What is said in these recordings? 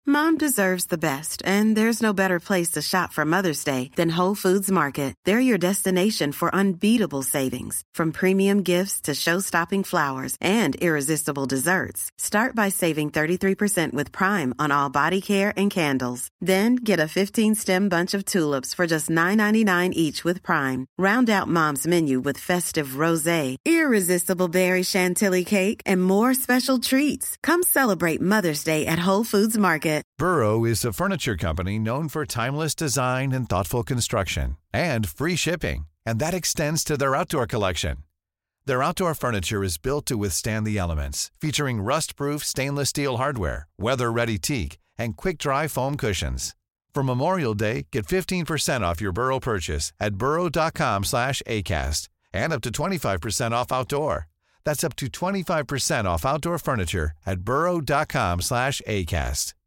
Mom deserves the best, and there's no better place to shop for Mother's Day than Whole Foods Market. They're your destination for unbeatable savings, from premium gifts to show-stopping flowers and irresistible desserts. Start by saving 33% with Prime on all body care and candles. Then get a 15-stem bunch of tulips for just $9.99 each with Prime. Round out Mom's menu with festive rosé, irresistible berry chantilly cake, and more special treats. Come celebrate Mother's Day at Whole Foods Market. Burrow is a furniture company known for timeless design and thoughtful construction, and free shipping, and that extends to their outdoor collection. Their outdoor furniture is built to withstand the elements, featuring rust-proof stainless steel hardware, weather-ready teak, and quick-dry foam cushions. For Memorial Day, get 15% off your Burrow purchase at burrow.com/ACAST, and up to 25% off outdoor. That's up to 25% off outdoor furniture at burrow.com/ACAST.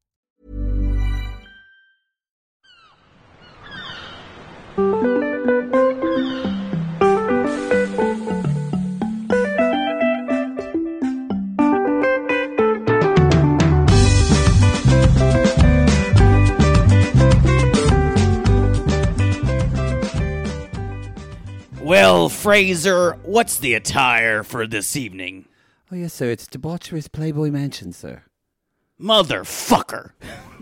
Well, Fraser, what's the attire for this evening? Oh, yes, sir. It's debaucherous Playboy Mansion, sir. Motherfucker.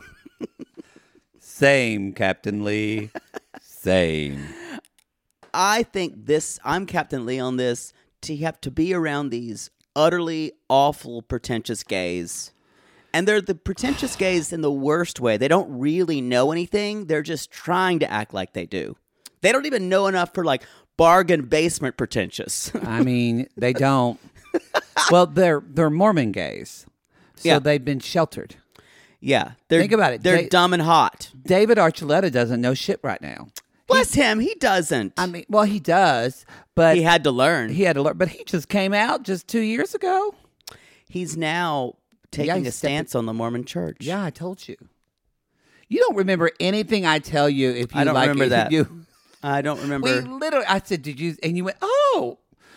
Same, Captain Lee. Same. I think I'm Captain Lee on this, to have to be around these utterly awful, pretentious gays. And they're the pretentious gays in the worst way. They don't really know anything. They're just trying to act like they do. They don't even know enough for, like, bargain basement pretentious. I mean, they don't. Well, they're Mormon gays, so they've been sheltered. Yeah. Think about it. They're dumb and hot. David Archuleta doesn't know shit right now. Bless him. He doesn't. I mean, well, he does, but he had to learn. But he just came out just 2 years ago. He's now taking a stance on the Mormon church. Yeah, I told you. You don't remember anything I tell you if you I don't like remember it. that. I don't remember. I said, did you? And you went, oh.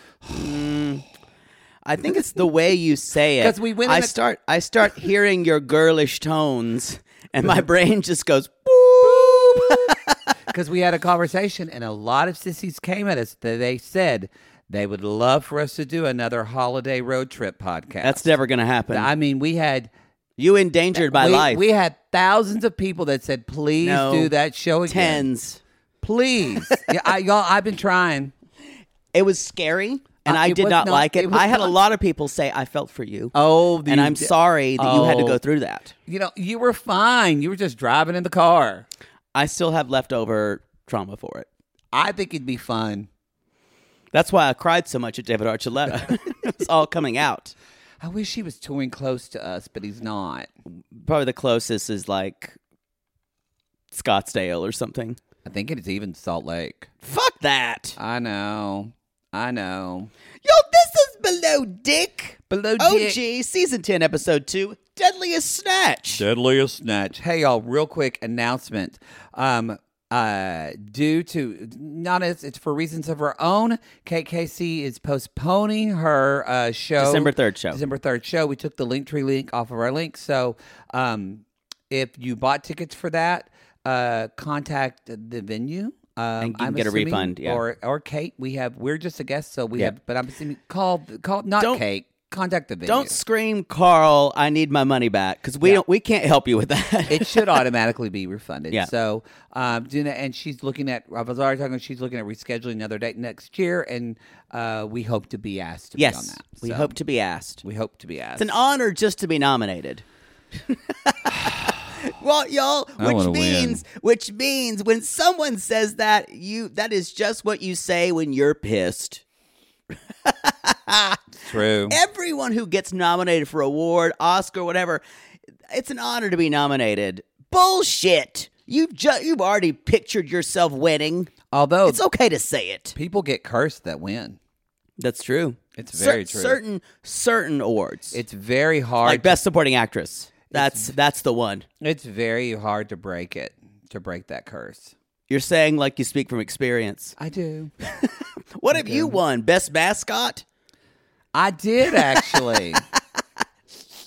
I think it's the way you say it. 'Cause we went. I start hearing your girlish tones, and my brain just goes boop. Because we had a conversation, and a lot of sissies came at us. They said they would love for us to do another holiday road trip podcast. That's never going to happen. I mean, we had you endangered my life. We had thousands of people that said, "Please do that show again." Tens. Please. Y'all, I've been trying. It was scary, and I did not like it. I had a lot of people say, I felt for you. And I'm sorry that you had to go through that. You know, you were fine. You were just driving in the car. I still have leftover trauma for it. I think it'd be fun. That's why I cried so much at David Archuleta. It's all coming out. I wish he was touring close to us, but he's not. Probably the closest is like Scottsdale or something. I think it's even Salt Lake. Fuck that. I know. Yo, this is Below Dick. Below OG, Dick. Season 10, Episode 2, Deadliest Snatch. Deadliest Snatch. Hey, y'all, real quick announcement. Due to, it's for reasons of her own, KKC is postponing her show. December 3rd show. We took the Linktree link off of our link. So if you bought tickets for that, contact the venue. And you can get a refund, yeah. Or Kate. We're just a guest, so we have. But I'm assuming call Kate. Contact the venue. Don't scream, Carl, I need my money back, because we can't help you with that. It should automatically be refunded. Yeah. So do that, and she's looking at. I was already talking. She's looking at rescheduling another date next year, and we hope to be asked to be on that. We hope to be asked. We hope to be asked. It's an honor just to be nominated. Well, y'all, which means when someone says that is just what you say when you're pissed. True. Everyone who gets nominated for award, Oscar, whatever, it's an honor to be nominated. Bullshit. You've already pictured yourself winning. Although it's okay to say it. People get cursed that win. That's true. It's very true. Certain awards. It's very hard. Like Best Supporting Actress. That's the one. It's very hard to break that curse. You're saying like you speak from experience. I do. What have you won? Best Mascot? I did, actually.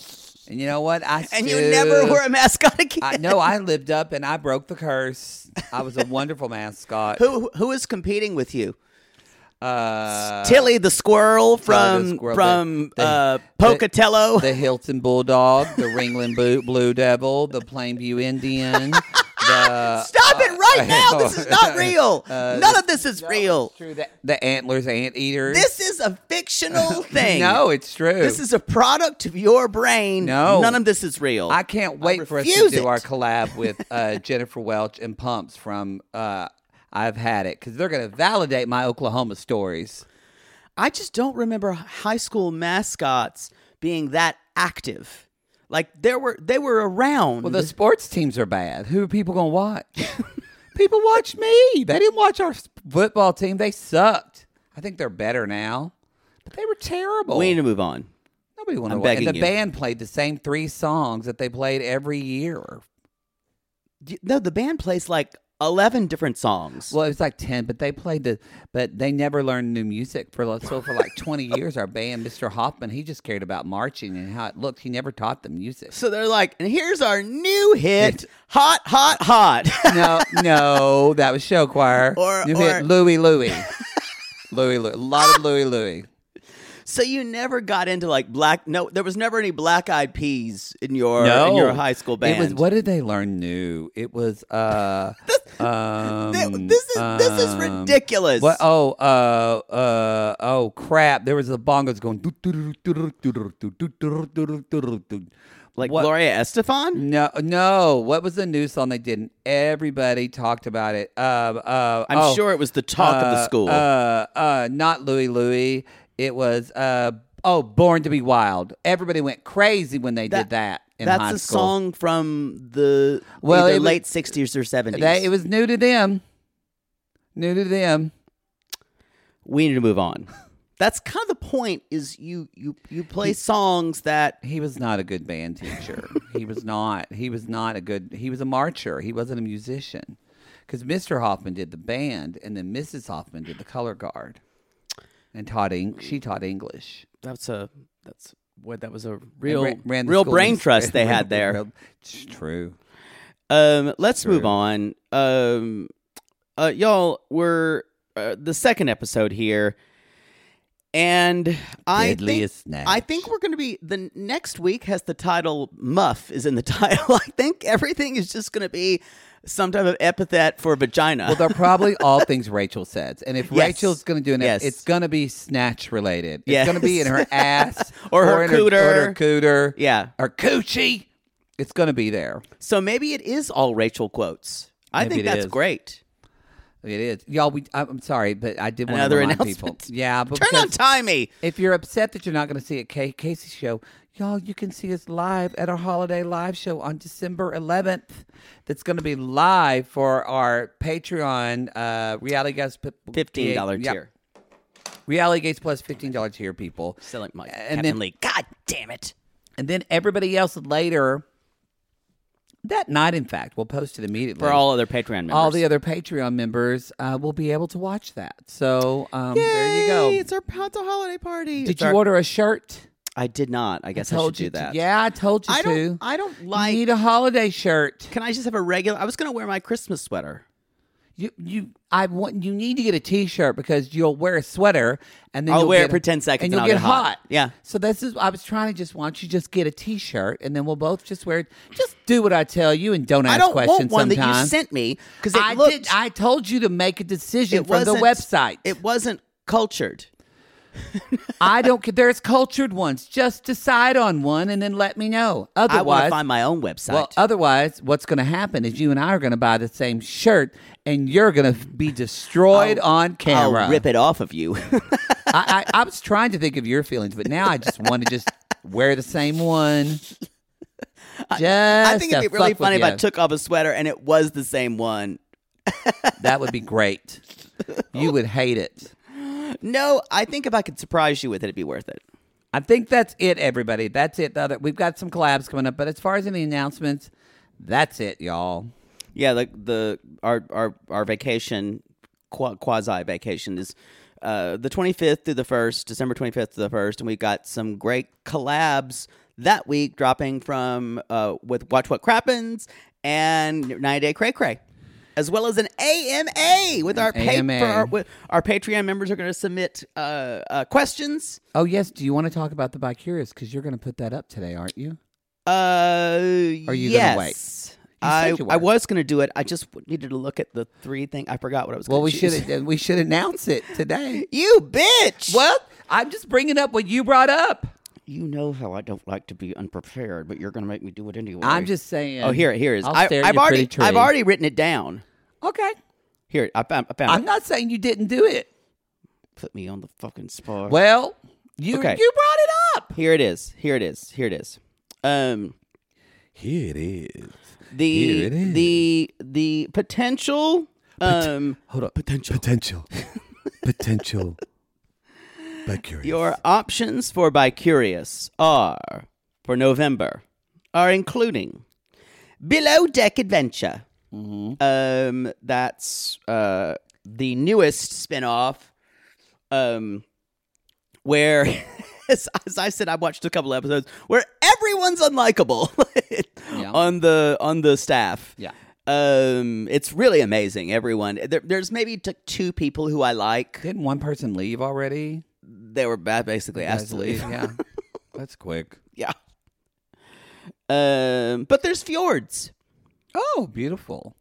And you know what? And you never were a mascot again. No, I lived up and I broke the curse. I was a wonderful mascot. Who was competing with you? Tilly the squirrel from Pocatello. The Hilton Bulldog, the Ringling Blue Devil, the Plainview Indian. Stop it right now! This is not real. None of this is real. True. The Antlers Anteaters. This is a fictional thing. No, it's true. This is a product of your brain. No. None of this is real. I can't wait for us to refuse do it. our collab with Jennifer Welch and Pumps from I've Had It, because they're going to validate my Oklahoma stories. I just don't remember high school mascots being that active. Like they were around. Well, the sports teams are bad. Who are people going to watch? People watch me. They didn't watch our football team. They sucked. I think they're better now, but they were terrible. We need to move on. Nobody wanted to I'm watch. begging And the you. band played the same 3 songs that they played every year. No, the band plays like 11 different songs. Well, it was like 10, but but they never learned new music for like 20 years. Our band, Mr. Hoffman, he just cared about marching and how it looked. He never taught them music. So they're like, and here's our new hit, Hot, Hot, Hot. No, that was show choir. New hit, Louie. Louie, a lot of Louie. So you never got into like there was never any Black Eyed Peas in your high school band. It was, what did they learn new? It was this is ridiculous. What? Oh crap! There was the bongos going like what? Gloria Estefan? No. What was the new song they did? And everybody talked about it. I'm sure it was the talk of the school. Not Louie. It was Born to Be Wild. Everybody went crazy when they did that in high school. That's a song from the late 60s or 70s. It was new to them. We need to move on. That's kind of the point, is you play songs that... He was not a good band teacher. He was not a good... He was a marcher. He wasn't a musician. Because Mr. Hoffman did the band, and then Mrs. Hoffman did the color guard. And she taught English. That was a real Ran brain trust they had there. It's true. Let's move on. Y'all, we're the second episode here, and I think we're going to be, the next week has the title Muff is in the title. I think everything is just going to be some type of epithet for vagina. Well, they're probably all things Rachel says. And if Yes. Rachel's going to do an Yes. it's going to be snatch related. It's Yes. going to be in her ass Or her in cooter. or her cooter. Yeah. Or coochie. It's going to be there. So maybe it is all Rachel quotes. I Maybe think it that's is. great. It is. Y'all, I'm sorry, but I did want Another to remind announcement. people. Yeah, but Turn on because Timey. if you're upset that you're not going to see a Casey show, y'all, you can see us live at our holiday live show on December 11th. That's going to be live for our Patreon Reality Gates $15 tier. Reality Gates Plus $15 tier, people. Selling my And Captain then- Lee. God damn it. And then everybody else later that night, in fact, we'll post it immediately. For all other Patreon members. All the other Patreon members will be able to watch that. So there you go. It's our holiday party. Did you order a shirt? I did not. I guess I told should you do that. Yeah, I told you I to. don't like... You need a holiday shirt. Can I just have a regular... I was going to wear my Christmas sweater. You need to get a T-shirt because you'll wear a sweater and then I'll you'll wear get, it for 10 seconds and and you'll I'll get get hot. hot. Yeah. So I was trying to want you to just get a T-shirt and then we'll both just wear it. Just do what I tell you and don't ask I don't questions. want one sometimes. that you sent me because I told you to make a decision from the website. It wasn't cultured. I don't care. There's cultured ones. Just decide on one and then let me know. I want Otherwise, to find my own website. well, otherwise, what's going to happen is you and I are going to buy the same shirt, and you're going to be destroyed on camera. I'll rip it off of you. I was trying to think of your feelings, but now I just want to just wear the same one. I think it'd be really funny if I took. took off a sweater and it was the same one. That would be great. You would hate it. No, I think if I could surprise you with it, it'd be worth it. I think that's it, everybody. That's it. We've got some collabs coming up, but as far as any announcements, that's it, y'all. Yeah, our vacation, quasi vacation, is the 25th through the 1st, December 25th to the 1st, and we got some great collabs that week, dropping from with Watch What Crappens and 90 Day Cray Cray, as well as an AMA with our our Patreon members are going to submit questions. Oh yes, do you want to talk about the Bi-Curious? Because you're going to put that up today, aren't you? Are you going to wait? I was going to do it. I just needed to look at the 3 thing. I forgot what I was going to choose. Well, we should announce it today. You bitch! Well, I'm just bringing up what you brought up. You know how I don't like to be unprepared, but you're going to make me do it anyway. I'm just saying. Oh, here it is. I've already written it down. Okay. Here, I found it. I'm not saying you didn't do it. Put me on the fucking spot. Well, you brought it up. Here it is. Here it is. Here it is. The potential hold on. Potential. Bi-Curious. Your options for Bi-Curious are for November are including Below Deck Adventure. Mm-hmm. That's the newest spinoff. Where as I said, I watched a couple episodes where everyone's unlikable on the staff. Yeah. It's really amazing. Everyone. There's maybe 2 people who I like. Didn't one person leave already? They were basically asked to leave. Yeah. That's quick. Yeah. But there's Fjords. Oh, beautiful.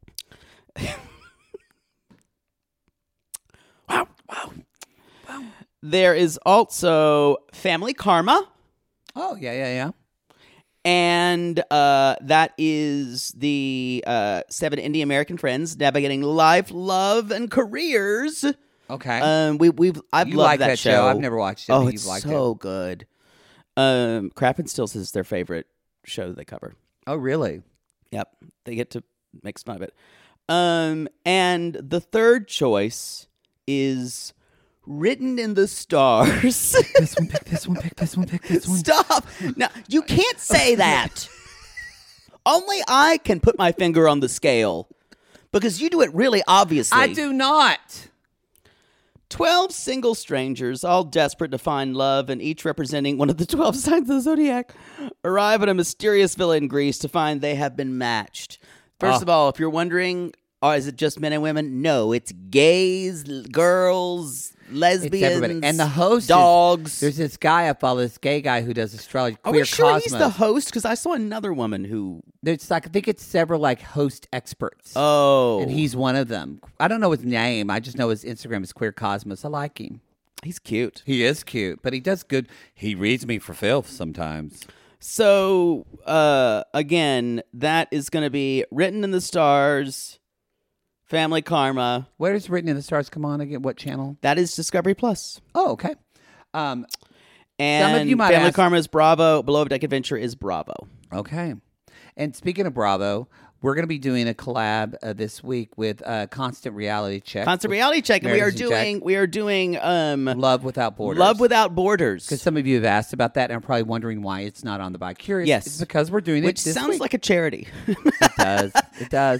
Wow. There is also Family Karma. Oh, yeah. And that is the 7 Indian American friends navigating life, love, and careers. Okay. I've loved like that show. I've never watched it. Oh, but it's you've liked so it. good. Crappin' Stills is their favorite show that they cover. Oh, really? Yep, they get to make fun of it. And the third choice is Written in the Stars. This one, pick this one. Stop! Now, you can't say that. Only I can put my finger on the scale. Because you do it really obviously. I do not. 12 single strangers, all desperate to find love and each representing one of the 12 signs of the zodiac, arrive at a mysterious villa in Greece to find they have been matched. First of all, if you're wondering, is it just men and women? No, it's gays, girls, lesbians, everybody. And the host dogs. There's this guy I follow, this gay guy who does astrology. Are Queer we sure Cosmos. he's the host? Because I saw another woman who... There's I think it's several host experts. Oh. And he's one of them. I don't know his name. I just know his Instagram is Queer Cosmos. I like him. He's cute. He is cute, but he does good. He reads me for filth sometimes. So, again, that is going to be Written in the Stars, Family Karma. Where does Written in the Stars come on again? What channel? That is Discovery Plus. Oh, okay. And some of you might Family ask, Karma is Bravo. Below Deck Adventure is Bravo. Okay. And speaking of Bravo, we're going to be doing a collab this week with Constant Reality Check. Constant Reality Check, and we are doing Love Without Borders. Love Without Borders. Because some of you have asked about that and are probably wondering why it's not on the Bi-Curious. Yes. It's because we're doing Which it this sounds week. like a charity. It does. It does.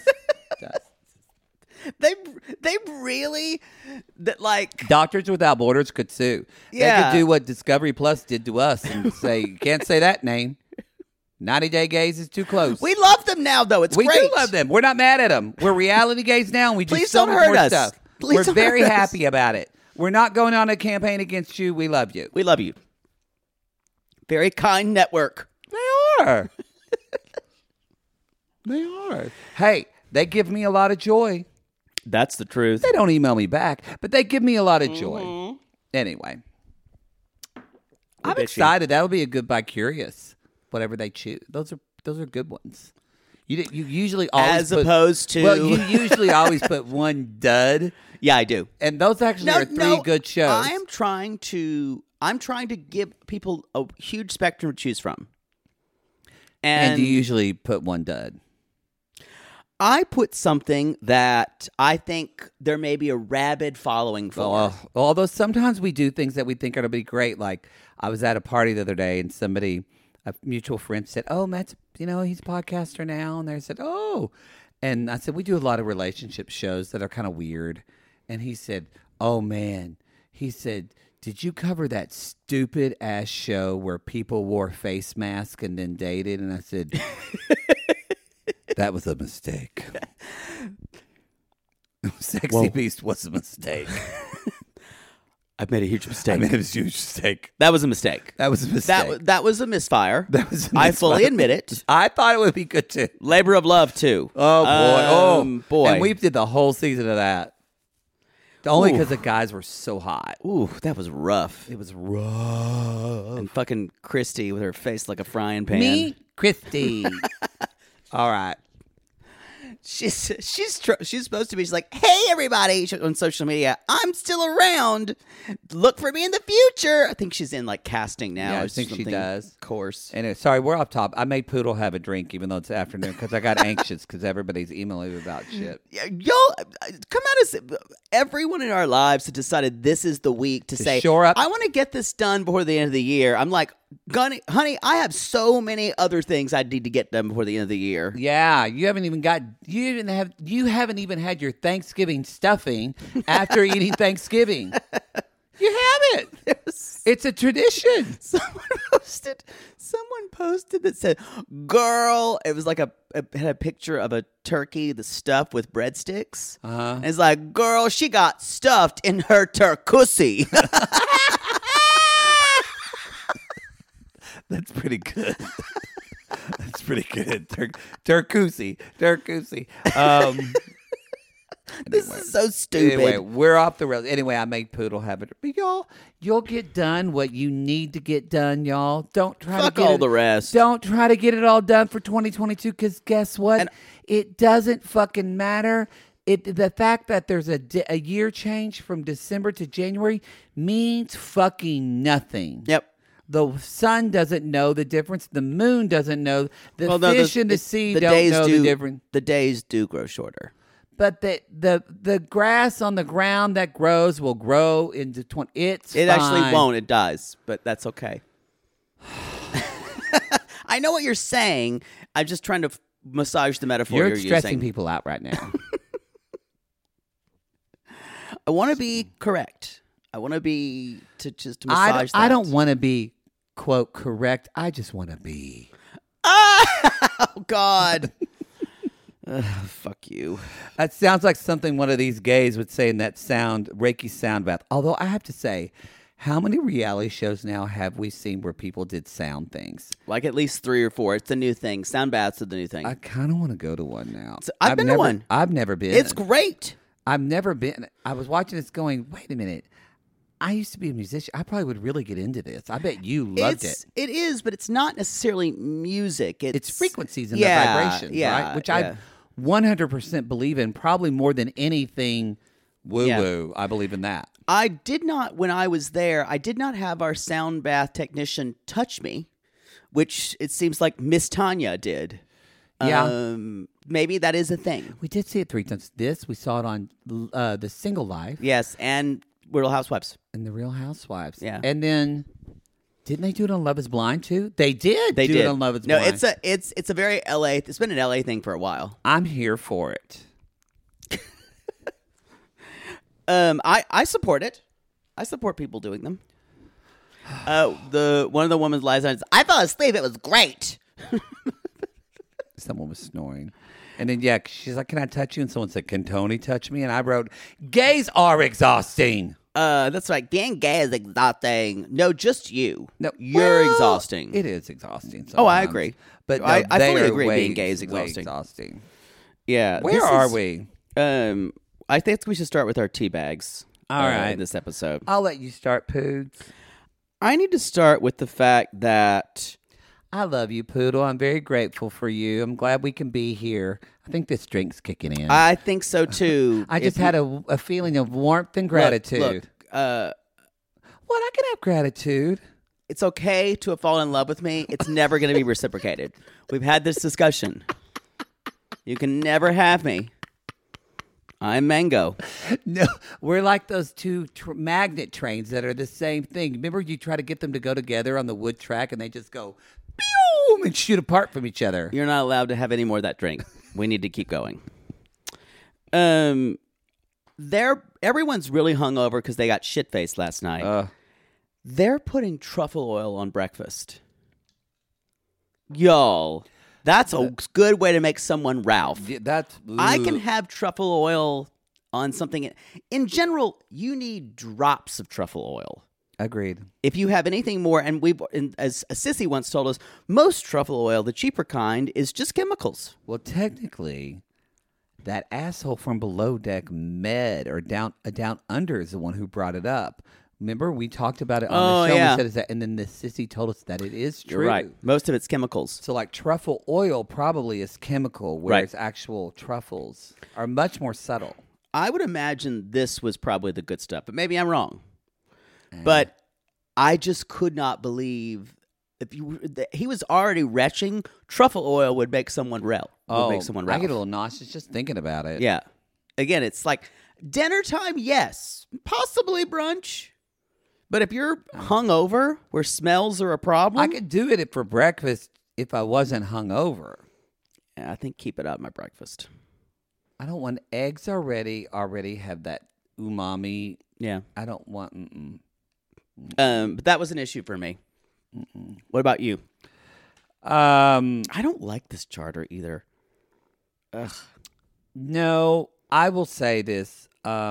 They really Doctors Without Borders could sue. Yeah. They could do what Discovery Plus did to us and say, you can't say that name. 90 Day Gays is too close. We love them now, though. It's we great. do love them. We're not mad at them. We're reality gays now, and we do Please so don't much hurt more us. stuff. Please We're don't very hurt us. happy about it. We're not going on a campaign against you. We love you. We love you. Very kind network. They are. They are. Hey, they give me a lot of joy. That's the truth. They don't email me back, but they give me a lot of joy. Anyway, I'm excited. That'll be a good Bi-Curious. Whatever they choose, those are good ones. You usually always opposed to you usually always put one dud. Yeah, I do. And those actually are three good shows. I'm trying to give people a huge spectrum to choose from. And you usually put one dud. I put something that I think there may be a rabid following for. Although sometimes we do things that we think are going to be great. Like I was at a party the other day and a mutual friend said, "Oh, Matt's, he's a podcaster now." And they said, "Oh." And I said, "We do a lot of relationship shows that are kind of weird." And he said, "Oh, man." He said, Did you cover that stupid ass show where people wore face masks and then dated? And I said, that was a mistake. Sexy Beast was a mistake. I've made a huge mistake. I made a huge mistake. That was a mistake. That was a mistake. That was a misfire. That was a I misfire. fully admit it. I thought it would be good too. Labor of Love too. Oh boy! boy. And we did the whole season of that. Only Ooh. because the guys were so hot. Ooh, that was rough. It was rough. And fucking Christy with her face like a frying pan. Me, Christy. All right. She's supposed to be. She's like, hey everybody, on social media. I'm still around. Look for me in the future. I think she's in like casting now. Yeah, I or think she something does. Course. Anyway, sorry, we're off top. I made Poodle have a drink even though it's afternoon because I got anxious because everybody's emailing about shit. Y'all come at us. Everyone in our lives has decided this is the week to say, shore up. I want to get this done before the end of the year. I'm like, honey, I have so many other things I need to get done before the end of the year. Yeah, you haven't even had your Thanksgiving stuffing after eating Thanksgiving. You haven't. It's a tradition. Someone posted that said, girl, it was like it had a picture of a turkey, the stuffed with breadsticks. Uh-huh. And it's like, girl, she got stuffed in her turkussy. That's pretty good. That's pretty good. Turkusi. This is so stupid. Anyway, we're off the rails. Anyway, I made Poodle have it. But y'all, you'll get done what you need to get done, y'all. Don't try Fuck to get all the rest. Don't try to get it all done for 2022 because guess what? And- it doesn't fucking matter. The fact that there's a year change from December to January means fucking nothing. Yep. The sun doesn't know the difference. The moon doesn't know. The fish in the sea don't days know the difference. The days do grow shorter. But the grass on the ground that grows will grow into 20. It fine. actually won't. It dies, but that's okay. I know what you're saying. I'm just trying to massage the metaphor you're stressing using. people out right now. I want to be correct. I want to be to massage that. I don't want to be, quote, correct. I just want to be. Oh, God. Fuck you. That sounds like something one of these gays would say in that Reiki sound bath. Although I have to say, how many reality shows now have we seen where people did sound things? Like at least 3 or 4. It's the new thing. Sound baths are the new thing. I kind of want to go to one now. I've been to one. I've never been. It's great. I've never been. I was watching this going, wait a minute. I used to be a musician. I probably would really get into this. I bet you loved it. It is, but it's not necessarily music. It's frequencies and the vibrations, right? Which I 100% believe in, probably more than anything woo-woo. I believe in that. I did not, when I was there, I did not have our sound bath technician touch me, which it seems like Miss Tanya did. Yeah. Maybe that is a thing. We did see it 3 times. We saw it on The Single Life. Yes, and Real Housewives. And The Real Housewives. Yeah. And then, didn't they do it on Love is Blind too? They did They do did it on Love is No, Blind. it's a very LA, it's been an LA thing for a while. I'm here for it. I support it. I support people doing them. One of the women's lies on, I fell asleep, it was great. Someone was snoring. And then, she's like, can I touch you? And someone said, can Tony touch me? And I wrote, gays are exhausting. That's right. Being gay is exhausting. No, just you. No, you're exhausting. It is exhausting. Oh, I sometimes. agree. But no, I they fully are agree way, being gay is way exhausting. Yeah. Where are we? I think we should start with our tea bags. All right. In this episode. I'll let you start, Poods. I need to start with the fact that I love you, Poodle. I'm very grateful for you. I'm glad we can be here. I think this drink's kicking in. I think so too. I just had a feeling of warmth and gratitude. Look, what? I can have gratitude. It's okay to have fallen in love with me. It's never going to be reciprocated. We've had this discussion. You can never have me. I'm Mango. No, we're like those two magnet trains that are the same thing. Remember, you try to get them to go together on the wood track, and they just go, pew, and shoot apart from each other. You're not allowed to have any more of that drink. We need to keep going. Everyone's really hungover because they got shit-faced last night. They're putting truffle oil on breakfast. Y'all, that's a good way to make someone Ralph. Yeah, that's I can have truffle oil on something. In general, you need drops of truffle oil. agreed. If you have anything more, and as Sissy once told us, most truffle oil, the cheaper kind, is just chemicals. Well, technically, that asshole from Below Deck Med or Down Under is the one who brought it up. Remember, we talked about it on the show. Yeah. We said it's that, and then the sissy told us that it is true. You're right. Most of it's chemicals. So, like truffle oil probably is chemical, whereas actual truffles are much more subtle. I would imagine this was probably the good stuff, but maybe I'm wrong. But I just could not believe he was already retching. Truffle oil would make someone Ralph. I Ralph. get a little nauseous just thinking about it. Yeah. Again, it's like dinner time, yes. Possibly brunch. But if you're hungover, where smells are a problem, I could do it for breakfast if I wasn't hungover. yeah, I think keep it out of my breakfast. I don't want eggs already have that umami. Yeah. I don't want. But that was an issue for me. What about you? I don't like this charter either. Ugh. No, I will say this.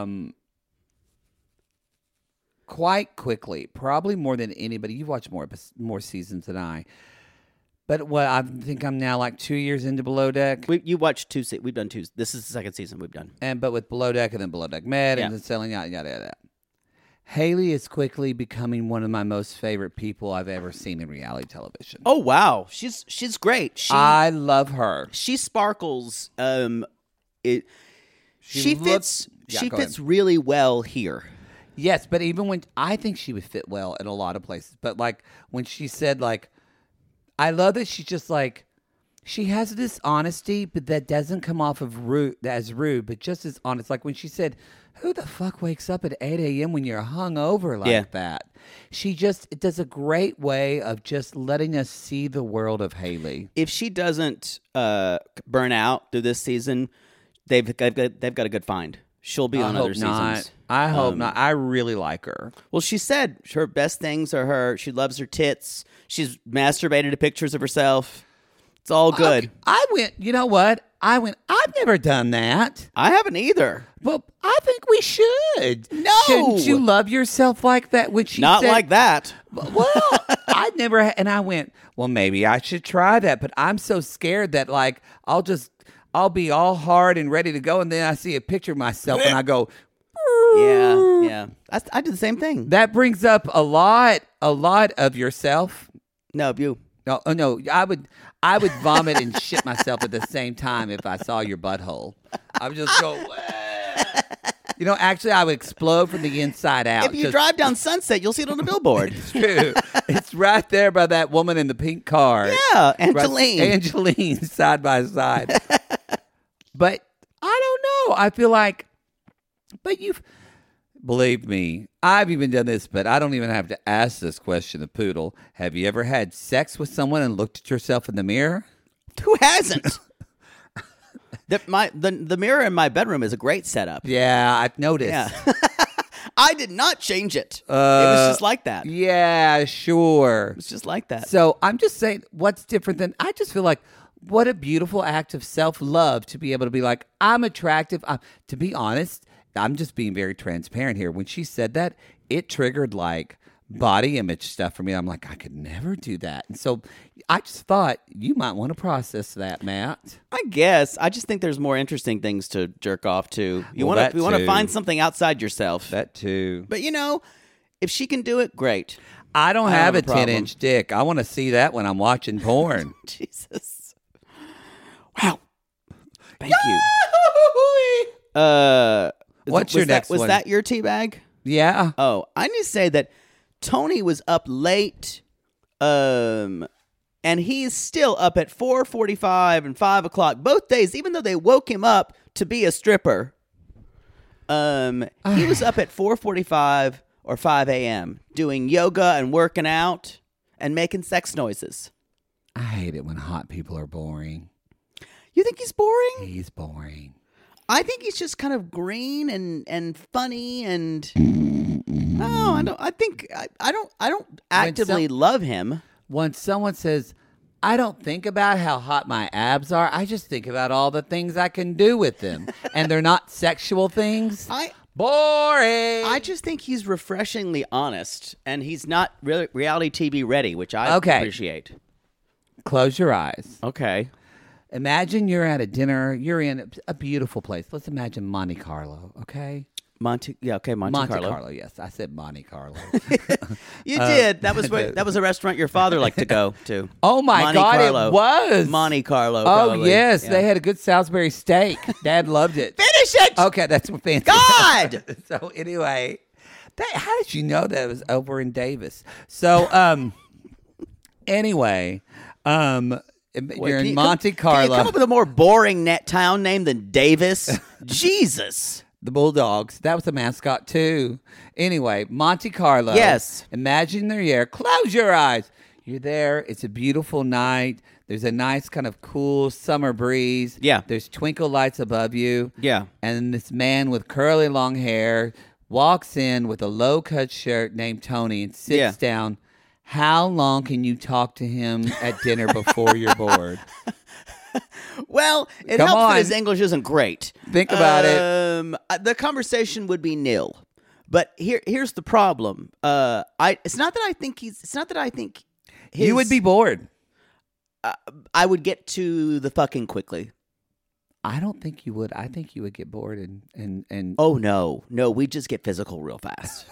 Quite quickly, probably more than anybody. You've watched more seasons than I. But I think I'm now like 2 years into Below Deck. You watched two. We've done two. This is the second season we've done. But with Below Deck and then Below Deck Med and then selling out, yada, yada. Haley is quickly becoming one of my most favorite people I've ever seen in reality television. Oh wow, she's great. I love her. She sparkles. She looks- fits really well here. Yes, but even when I think she would fit well in a lot of places, but like when she said like, I love that she's just like, she has this honesty, but that doesn't come off of rude, but just as honest. Like when she said, "Who the fuck wakes up at 8 a.m. when you're hungover like that?" She just does a great way of just letting us see the world of Haley. If she doesn't burn out through this season, they've got a good find. She'll be on other seasons. I hope not. I really like her. Well, she said her best things are she loves her tits. She's masturbated to pictures of herself. It's all good. You know what? I've never done that. I haven't either. Well, I think we should. No. Shouldn't you love yourself like that? When she Not said, like that. Well, I never, and I went, well, maybe I should try that. But I'm so scared that like, I'll be all hard and ready to go. And then I see a picture of myself and I go, Yeah. I do the same thing. that brings up a lot of yourself. No, you. No, I would vomit and shit myself at the same time if I saw your butthole. I would just go, actually, I would explode from the inside out. If you drive down Sunset, you'll see it on the billboard. It's true. It's right there by that woman in the pink car. Yeah, Angeline. Angeline, side by side. But I don't know. I feel like, believe me, I've even done this, but I don't even have to ask this question of Poodle. Have you ever had sex with someone and looked at yourself in the mirror? Who hasn't? The mirror in my bedroom is a great setup. Yeah, I've noticed. Yeah. I did not change it. It was just like that. Yeah, sure. It's just like that. So I'm just saying, what's different than, I just feel like, what a beautiful act of self-love to be able to be like, I'm attractive. To be honest, I'm just being very transparent here. When she said that, it triggered like body image stuff for me. I'm like, I could never do that. And so I just thought you might want to process that, Matt. I guess. I just think there's more interesting things to jerk off to. You Well, want that to too. find something outside yourself. That too. But if she can do it, great. I don't have a problem. 10-inch dick. I want to see that when I'm watching porn. Jesus. Wow. Thank you. What's your next one? Was one? that your teabag? Yeah. Oh, I need to say that Tony was up late, and he's still up at 4:45 and 5 o'clock both days, even though they woke him up to be a stripper. He was up at 4:45 or 5 a.m. doing yoga and working out and making sex noises. I hate it when hot people are boring. You think he's boring? He's boring. I think he's just kind of green and funny and No, I don't. I don't actively love him. When someone says, I don't think about how hot my abs are, I just think about all the things I can do with them. And they're not sexual things. Boring. I just think he's refreshingly honest, and he's not really reality TV ready, which I appreciate. Close your eyes. Okay. Imagine you're at a dinner. You're in a beautiful place. Let's imagine Monte Carlo, okay? Monte Carlo. Yes. I said Monte Carlo. You did. That was a restaurant your father liked to go to. Oh, my Monte God, Carlo. it was. Monte Carlo, Oh, probably. yes. Yeah. They had a good Salisbury steak. Dad loved it. Finish it! Okay, that's fancy. God! So, anyway, how did you know that it was over in Davis? So, anyway, you're in Monte Carlo. Can you come up with a more boring town name than Davis? Jesus. The Bulldogs. That was the mascot, too. Anyway, Monte Carlo. Yes. Imagine they're there. Close your eyes. You're there. It's a beautiful night. There's a nice kind of cool summer breeze. Yeah. There's twinkle lights above you. Yeah. And this man with curly long hair walks in with a low-cut shirt named Tony and sits down. How long can you talk to him at dinner before you're bored? Well, it Come helps on. that his English isn't great. Think about it. The conversation would be nil. But here's the problem. It's not that I think You would be bored. I would get to the fucking quickly. I don't think you would. I think you would get bored and Oh no, we just get physical real fast.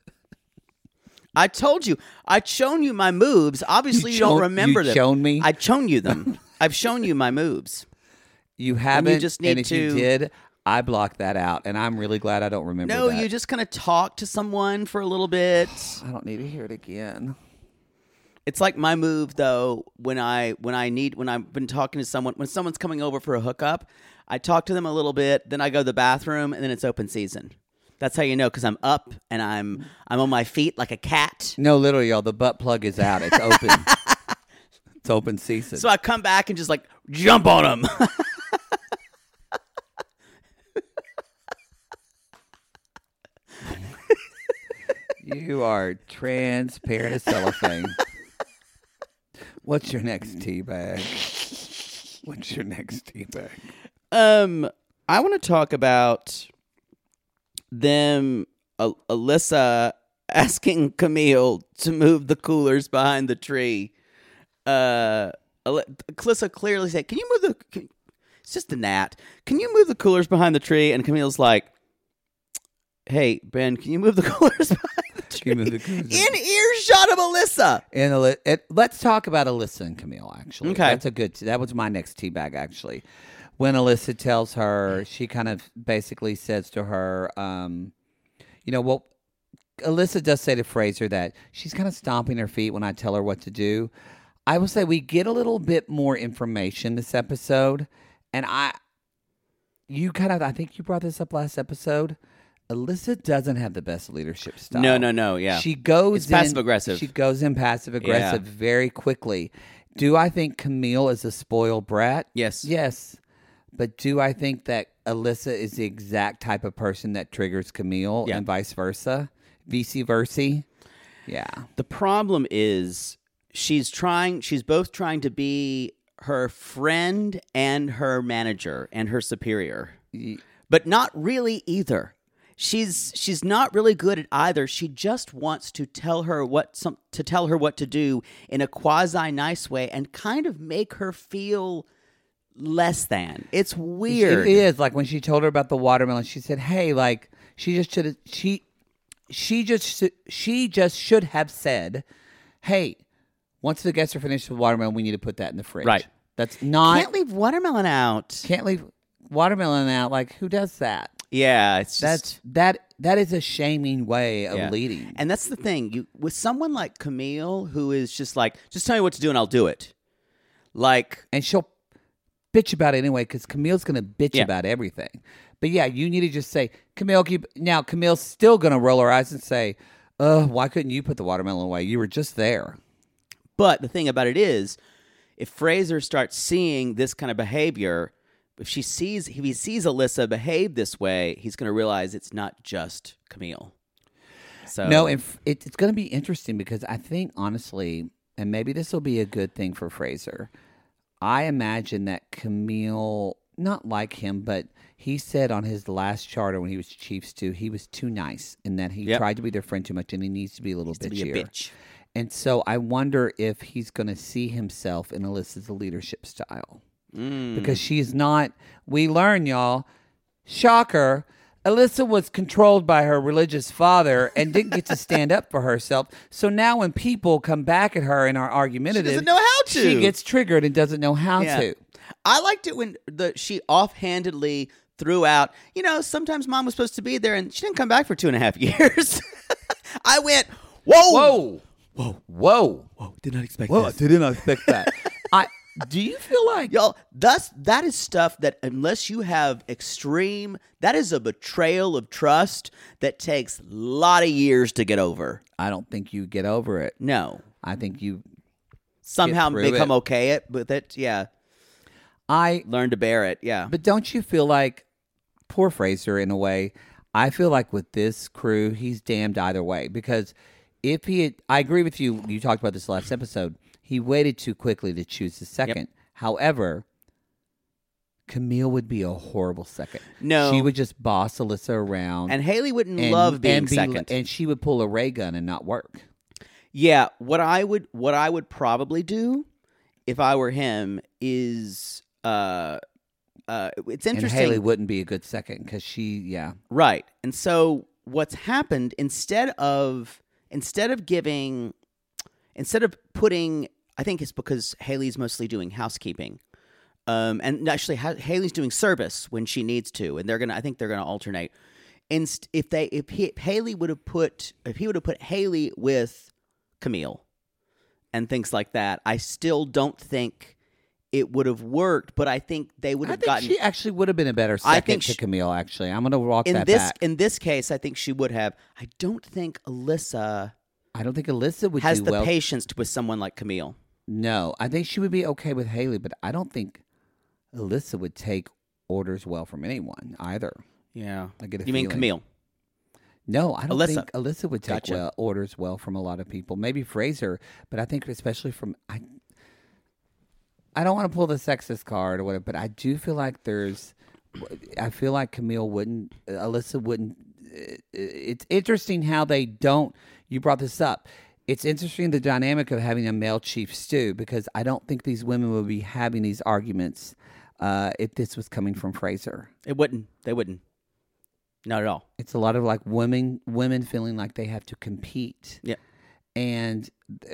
I told you. I'd shown you my moves. Obviously, you don't remember them. You've shown me? I'd shown you them. I've shown you my moves. You haven't. you just need and if you to- did, I blocked that out, and I'm really glad I don't remember No, that. you just kind of talk to someone for a little bit. I don't need to hear it again. It's like my move though. When I've been talking to someone, when someone's coming over for a hookup, I talk to them a little bit. Then I go to the bathroom, and then it's open season. That's how you know, because I'm up and I'm on my feet like a cat. No, literally, y'all. The butt plug is out. It's open. It's open season. So I come back and just like jump on them. You are transparent as cellophane. What's your next tea bag? What's your next tea bag? I want to talk about them, Alyssa asking Camille to move the coolers behind the tree. Alyssa clearly said, "Can you move it's just a gnat. Can you move the coolers behind the tree?" And Camille's like, "Hey, Ben, can you move the coolers behind the tree?" Can you move the coolers? In earshot of Alyssa. And let's talk about Alyssa and Camille, actually. Okay. That was my next tea bag, actually. When Alyssa tells her, she kind of basically says to her, Alyssa does say to Fraser that she's kind of stomping her feet when I tell her what to do. I will say we get a little bit more information this episode, and I think you brought this up last episode. Alyssa doesn't have the best leadership style. No, yeah. She goes It's passive-aggressive. She goes in passive-aggressive very quickly. Do I think Camille is a spoiled brat? Yes. Yes. But do I think that Alyssa is the exact type of person that triggers Camille and vice versa? Vice versa? Yeah. The problem is she's both trying to be her friend and her manager and her superior. But not really either. She's not really good at either. She just wants to tell her what to do in a quasi nice way and kind of make her feel less than. It's weird. It is. Like when she told her about the watermelon, she said, "Hey, like she just should have said, hey, once the guests are finished with watermelon, we need to put that in the fridge." Right. That's not. Can't leave watermelon out. Can't leave watermelon out. Like who does that? Yeah, it's just That is a shaming way of leading. And that's the thing. With someone like Camille, who is just like, just tell me what to do and I'll do it. Like, And she'll bitch about it anyway, because Camille's going to bitch about everything. But yeah, you need to just say, Camille, now Camille's still going to roll her eyes and say, why couldn't you put the watermelon away? You were just there. but the thing about it is, if Fraser starts seeing this kind of behavior, if he sees Alyssa behave this way, he's going to realize it's not just Camille. So No, it's going to be interesting because I think, honestly, and maybe this will be a good thing for Fraser, I imagine that Camille, not like him, but he said on his last charter when he was chief stew, he was too nice and that he tried to be their friend too much and he needs to be a little bitchier. be a bitch. And so I wonder if he's going to see himself in Alyssa's leadership style. Because she's not, we learn, y'all, shocker, Alyssa was controlled by her religious father and didn't get to stand up for herself. So now when people come back at her and are argumentative, She doesn't know how to. She gets triggered and doesn't know how to. I liked it when she offhandedly threw out, sometimes mom was supposed to be there and she didn't come back for 2.5 years. I went, whoa. Did not expect that. Did not expect that. Do you feel like... Y'all, that is stuff that unless you have that is a betrayal of trust that takes a lot of years to get over. I don't think you get over it. No. I think you... Somehow through become it. okay with it. Yeah. Learn to bear it. Yeah. But don't you feel like... Poor Fraser, in a way. I feel like with this crew, he's damned either way. Because if he had... I agree with you. You talked about this last episode. He waited too quickly to choose the second. Yep. However, Camille would be a horrible second. No. She would just boss Alyssa around. And Haley wouldn't love being second. And she would pull a ray gun and not work. Yeah. What I would probably do if I were him is it's interesting. And Haley wouldn't be a good second because she, Right. And so what's happened, instead of putting, I think it's because Haley's mostly doing housekeeping. And actually Haley's doing service when she needs to, and I think they're gonna alternate. And if he would have put Haley with Camille and things like that, I still don't think it would have worked, but I think they would have gotten... she actually would have been a better second to Camille, actually. I'm going to walk that back. In this case, I think she would have. I don't think Alyssa would has do the well. patience with someone like Camille. No, I think she would be okay with Haley, but I don't think Alyssa would take orders well from anyone either. Yeah. I get a You mean feeling. Camille? No, I don't Alyssa. think Alyssa would take orders well from a lot of people. Maybe Fraser, but I think especially from... I don't want to pull the sexist card or whatever, but I do feel like I feel like Alyssa wouldn't. It's interesting how they don't. You brought this up. It's interesting the dynamic of having a male chief stew, because I don't think these women would be having these arguments if this was coming from Fraser. It wouldn't. They wouldn't. Not at all. It's a lot of like women feeling like they have to compete. Yeah. And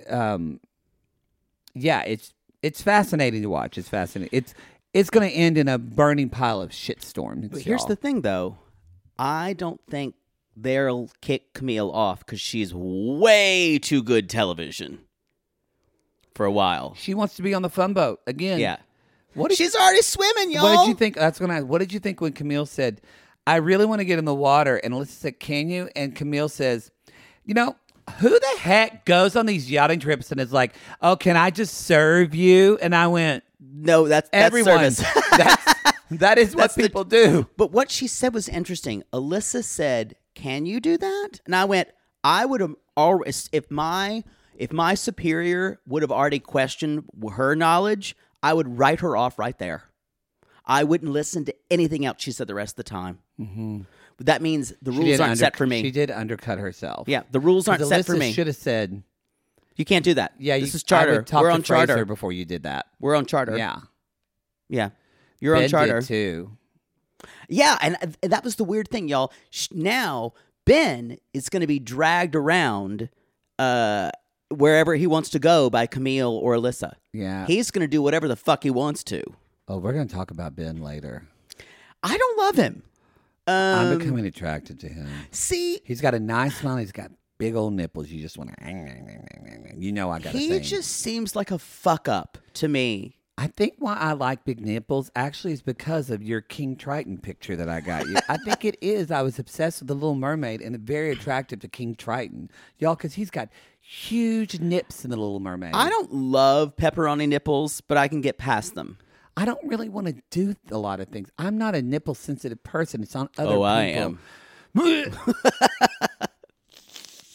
it's fascinating to watch. It's fascinating. It's going to end in a burning pile of shitstorm. But here's the thing, though. I don't think they'll kick Camille off because she's way too good television for a while. She wants to be on the fun boat again. Yeah. She's already swimming, y'all. What did you think? What did you think when Camille said, "I really want to get in the water"? And Alyssa said, "Can you?" And Camille says, who the heck goes on these yachting trips and is like, "Oh, can I just serve you?" And I went, "No, that's everyone. service." That is what people do. But what she said was interesting. Alyssa said, "Can you do that?" And I went, "I would have always, if my superior would have already questioned her knowledge, I would write her off right there. I wouldn't listen to anything else she said the rest of the time." Mm-hmm. But that means the rules aren't set for me. She did undercut herself. Yeah, the rules aren't set for me. Should have said, "You can't do that." Yeah, this is charter. We're on charter Fraser before you did that. We're on charter. Yeah, yeah. You're Ben on charter did too. Yeah, and that was the weird thing, y'all. Now Ben is going to be dragged around wherever he wants to go by Camille or Alyssa. Yeah, he's going to do whatever the fuck he wants to. Oh, we're going to talk about Ben later. I don't love him. I'm becoming attracted to him. See, he's got a nice smile. He's got big old nipples. You just want to, I got. He just seems like a fuck up to me. I think why I like big nipples actually is because of your King Triton picture that I got you. I think it is. I was obsessed with the Little Mermaid and very attractive to King Triton, y'all, because he's got huge nips in the Little Mermaid. I don't love pepperoni nipples, but I can get past them. I don't really want to do a lot of things. I'm not a nipple sensitive person. It's on other people. I am.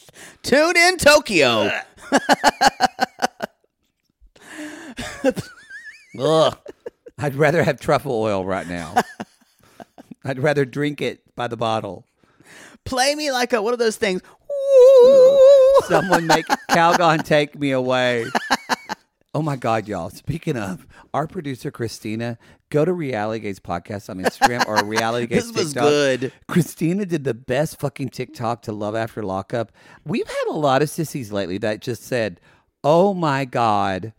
Tune in Tokyo. Ugh. I'd rather have truffle oil right now. I'd rather drink it by the bottle. Play me like one of those things. Someone make Calgon take me away. Oh my God, y'all. Speaking of, our producer Christina, go to Reality Gaze Podcast on Instagram or Reality Gaze This was TikTok. good. Christina did the best fucking TikTok to Love After Lockup. We've had a lot of sissies lately that just said, oh my God,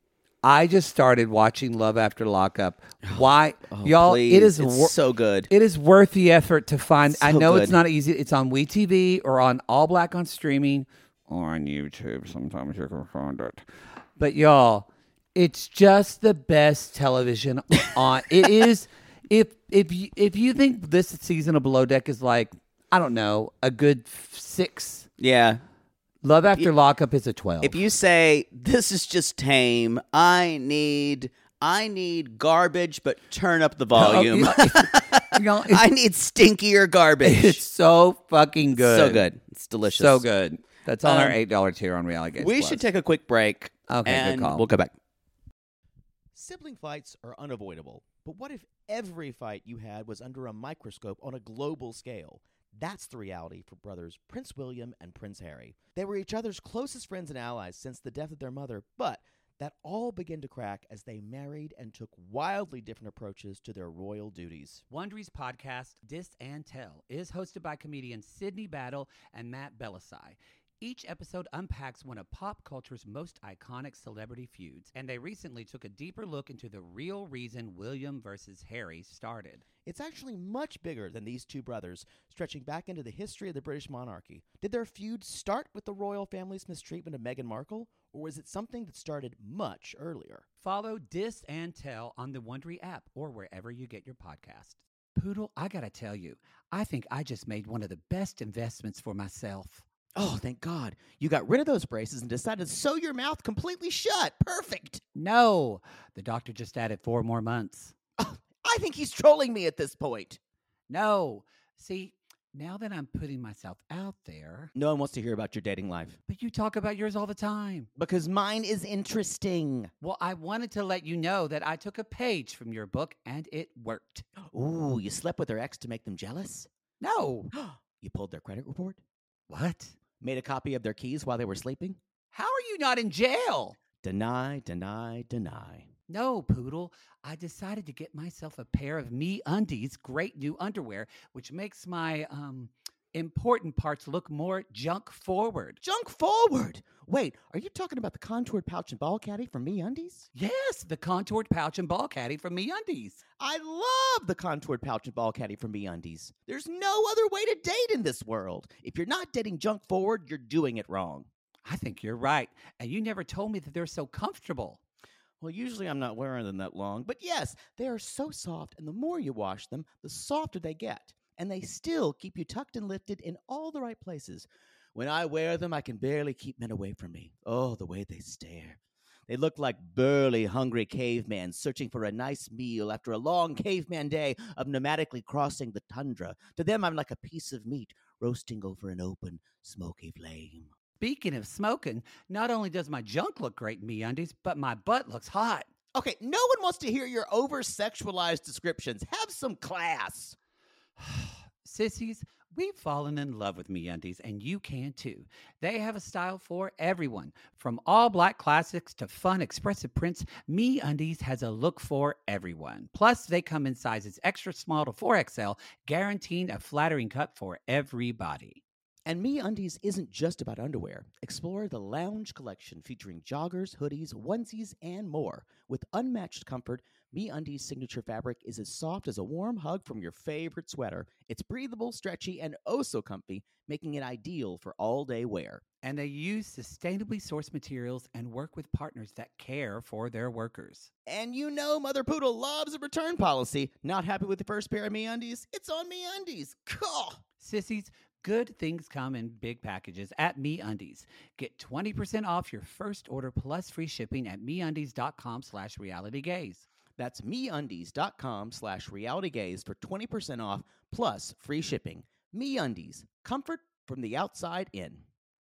I just started watching Love After Lockup. Why? Y'all, Please. it is It's so good. It is worth the effort to find. I So know good. it's not easy. It's on WeTV or on All Black on streaming or on YouTube. Sometimes you can find it. But y'all, it's just the best television on. It is. If you think this season of Below Deck is like, I don't know, a good 6. Yeah. Love After Lockup is a 12. If you say this is just tame, I need garbage, but turn up the volume. Y'all, I need stinkier garbage. it's so fucking good. So good. It's delicious. So good. That's on our $8 tier on Reality Gaze We Plus. should take a quick break. Okay, good and call. We'll go back. Sibling fights are unavoidable, but what if every fight you had was under a microscope on a global scale? That's the reality for brothers Prince William and Prince Harry. They were each other's closest friends and allies since the death of their mother, but that all began to crack as they married and took wildly different approaches to their royal duties. Wondery's podcast, Dis and Tell, is hosted by comedians Sydney Battle and Matt Belisai. Each episode unpacks one of pop culture's most iconic celebrity feuds, and they recently took a deeper look into the real reason William versus Harry started. It's actually much bigger than these two brothers, stretching back into the history of the British monarchy. Did their feud start with the royal family's mistreatment of Meghan Markle, or was it something that started much earlier? Follow Dis and Tell on the Wondery app or wherever you get your podcasts. Poodle, I gotta tell you, I think I just made one of the best investments for myself. Oh, thank God. You got rid of those braces and decided to sew your mouth completely shut. Perfect. No, the doctor just added 4 more months. I think he's trolling me at this point. No, see, now that I'm putting myself out there, No one wants to hear about your dating life. but you talk about yours all the time. Because mine is interesting. Well, I wanted to let you know that I took a page from your book and it worked. Ooh, you slept with their ex to make them jealous? No. You pulled their credit report? What? Made a copy of their keys while they were sleeping? How are you not in jail? Deny, deny, deny. No, Poodle. I decided to get myself a pair of MeUndies great new underwear, which makes my important parts look more junk forward. Junk forward! Wait, are you talking about the contoured pouch and ball caddy from MeUndies? Yes, the contoured pouch and ball caddy from MeUndies. I love the contoured pouch and ball caddy from MeUndies. There's no other way to date in this world. If you're not dating junk forward, you're doing it wrong. I think you're right. And you never told me that they're so comfortable. Well, usually I'm not wearing them that long, but yes, they are so soft, and the more you wash them, the softer they get. And they still keep you tucked and lifted in all the right places. When I wear them, I can barely keep men away from me. Oh, the way they stare. They look like burly, hungry cavemen searching for a nice meal after a long caveman day of nomadically crossing the tundra. To them, I'm like a piece of meat roasting over an open, smoky flame. Speaking of smoking, not only does my junk look great in MeUndies, but my butt looks hot. Okay, no one wants to hear your over-sexualized descriptions. Have some class. Sissies, we've fallen in love with MeUndies, and you can too. They have a style for everyone. From all black classics to fun expressive prints, MeUndies has a look for everyone. Plus, they come in sizes extra small to 4XL, guaranteeing a flattering cut for everybody. And MeUndies isn't just about underwear. Explore the Lounge collection featuring joggers, hoodies, onesies, and more. With unmatched comfort, MeUndies' signature fabric is as soft as a warm hug from your favorite sweater. It's breathable, stretchy, and oh so comfy, making it ideal for all-day wear. And they use sustainably sourced materials and work with partners that care for their workers. And you know Mother Poodle loves a return policy. Not happy with the first pair of MeUndies? It's on MeUndies. Cool. Sissies, good things come in big packages at MeUndies. Get 20% off your first order plus free shipping at MeUndies.com/realitygaze. That's MeUndies.com/realitygaze for 20% off plus free shipping. MeUndies, comfort from the outside in.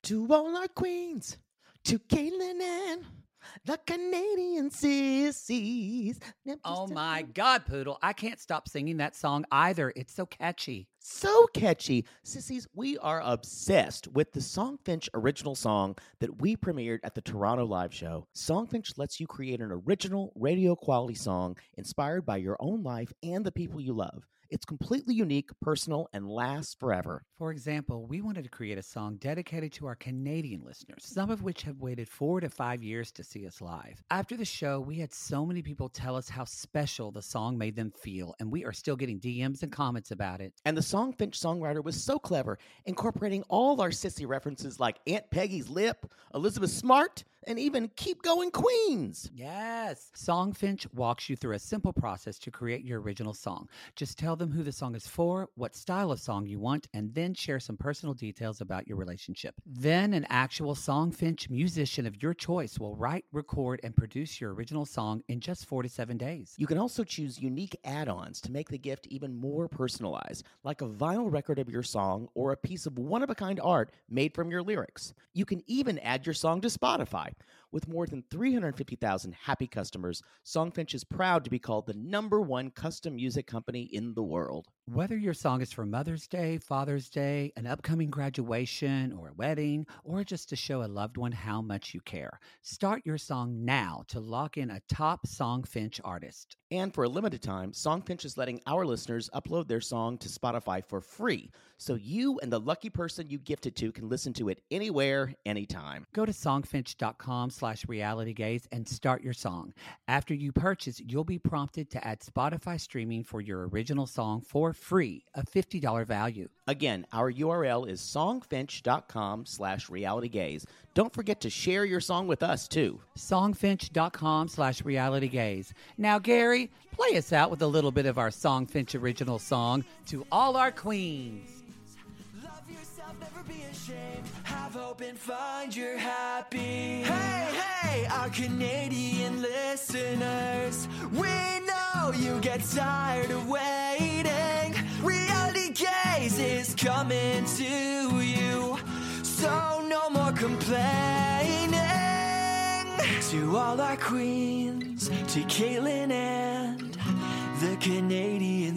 To all our queens, to Caitlin and the Canadian sissies. Oh my God, Poodle. I can't stop singing that song either. It's so catchy. So catchy. Sissies, we are obsessed with the Songfinch original song that we premiered at the Toronto Live Show. Songfinch lets you create an original radio quality song inspired by your own life and the people you love. It's completely unique, personal, and lasts forever. For example, we wanted to create a song dedicated to our Canadian listeners, some of which have waited 4 to 5 years to see us live. After the show, we had so many people tell us how special the song made them feel, and we are still getting DMs and comments about it. And the Songfinch songwriter was so clever, incorporating all our sissy references like Aunt Peggy's Lip, Elizabeth Smart, and even Keep Going Queens. Yes. Songfinch walks you through a simple process to create your original song. Just tell them who the song is for, what style of song you want, and then share some personal details about your relationship. Then an actual Songfinch musician of your choice will write, record, and produce your original song in just 4 to 7 days. You can also choose unique add-ons to make the gift even more personalized, like a vinyl record of your song or a piece of one-of-a-kind art made from your lyrics. You can even add your song to Spotify. With more than 350,000 happy customers, Songfinch is proud to be called the #1 custom music company in the world. Whether your song is for Mother's Day, Father's Day, an upcoming graduation, or a wedding, or just to show a loved one how much you care, start your song now to lock in a top Songfinch artist. And for a limited time, Songfinch is letting our listeners upload their song to Spotify for free, so you and the lucky person you gifted to can listen to it anywhere, anytime. Go to songfinch.com/realitygaze and start your song. After you purchase, you'll be prompted to add Spotify streaming for your original song for free, a $50 value. Again, our URL is songfinch.com/realitygaze. Don't forget to share your song with us, too. Songfinch.com/realitygaze. Now, Gary, play us out with a little bit of our Songfinch original song, To All Our Queens. Love yourself, never be ashamed. Have hope and find your happy. Hey, hey, our Canadian listeners. We know you get tired of waiting. Reality Gaze is coming to you. So no more complaining. To all our queens, to Caitlin and the Canadian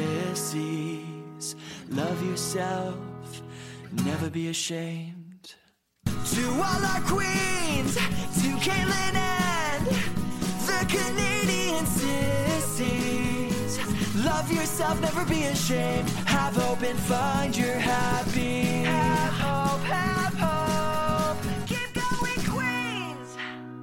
sissies. Love yourself, never be ashamed. To all our queens, to Caitlin and the Canadian sissies. Love yourself, never be ashamed. Have hope and find your happy. Have hope, have hope. Keep going, Queens.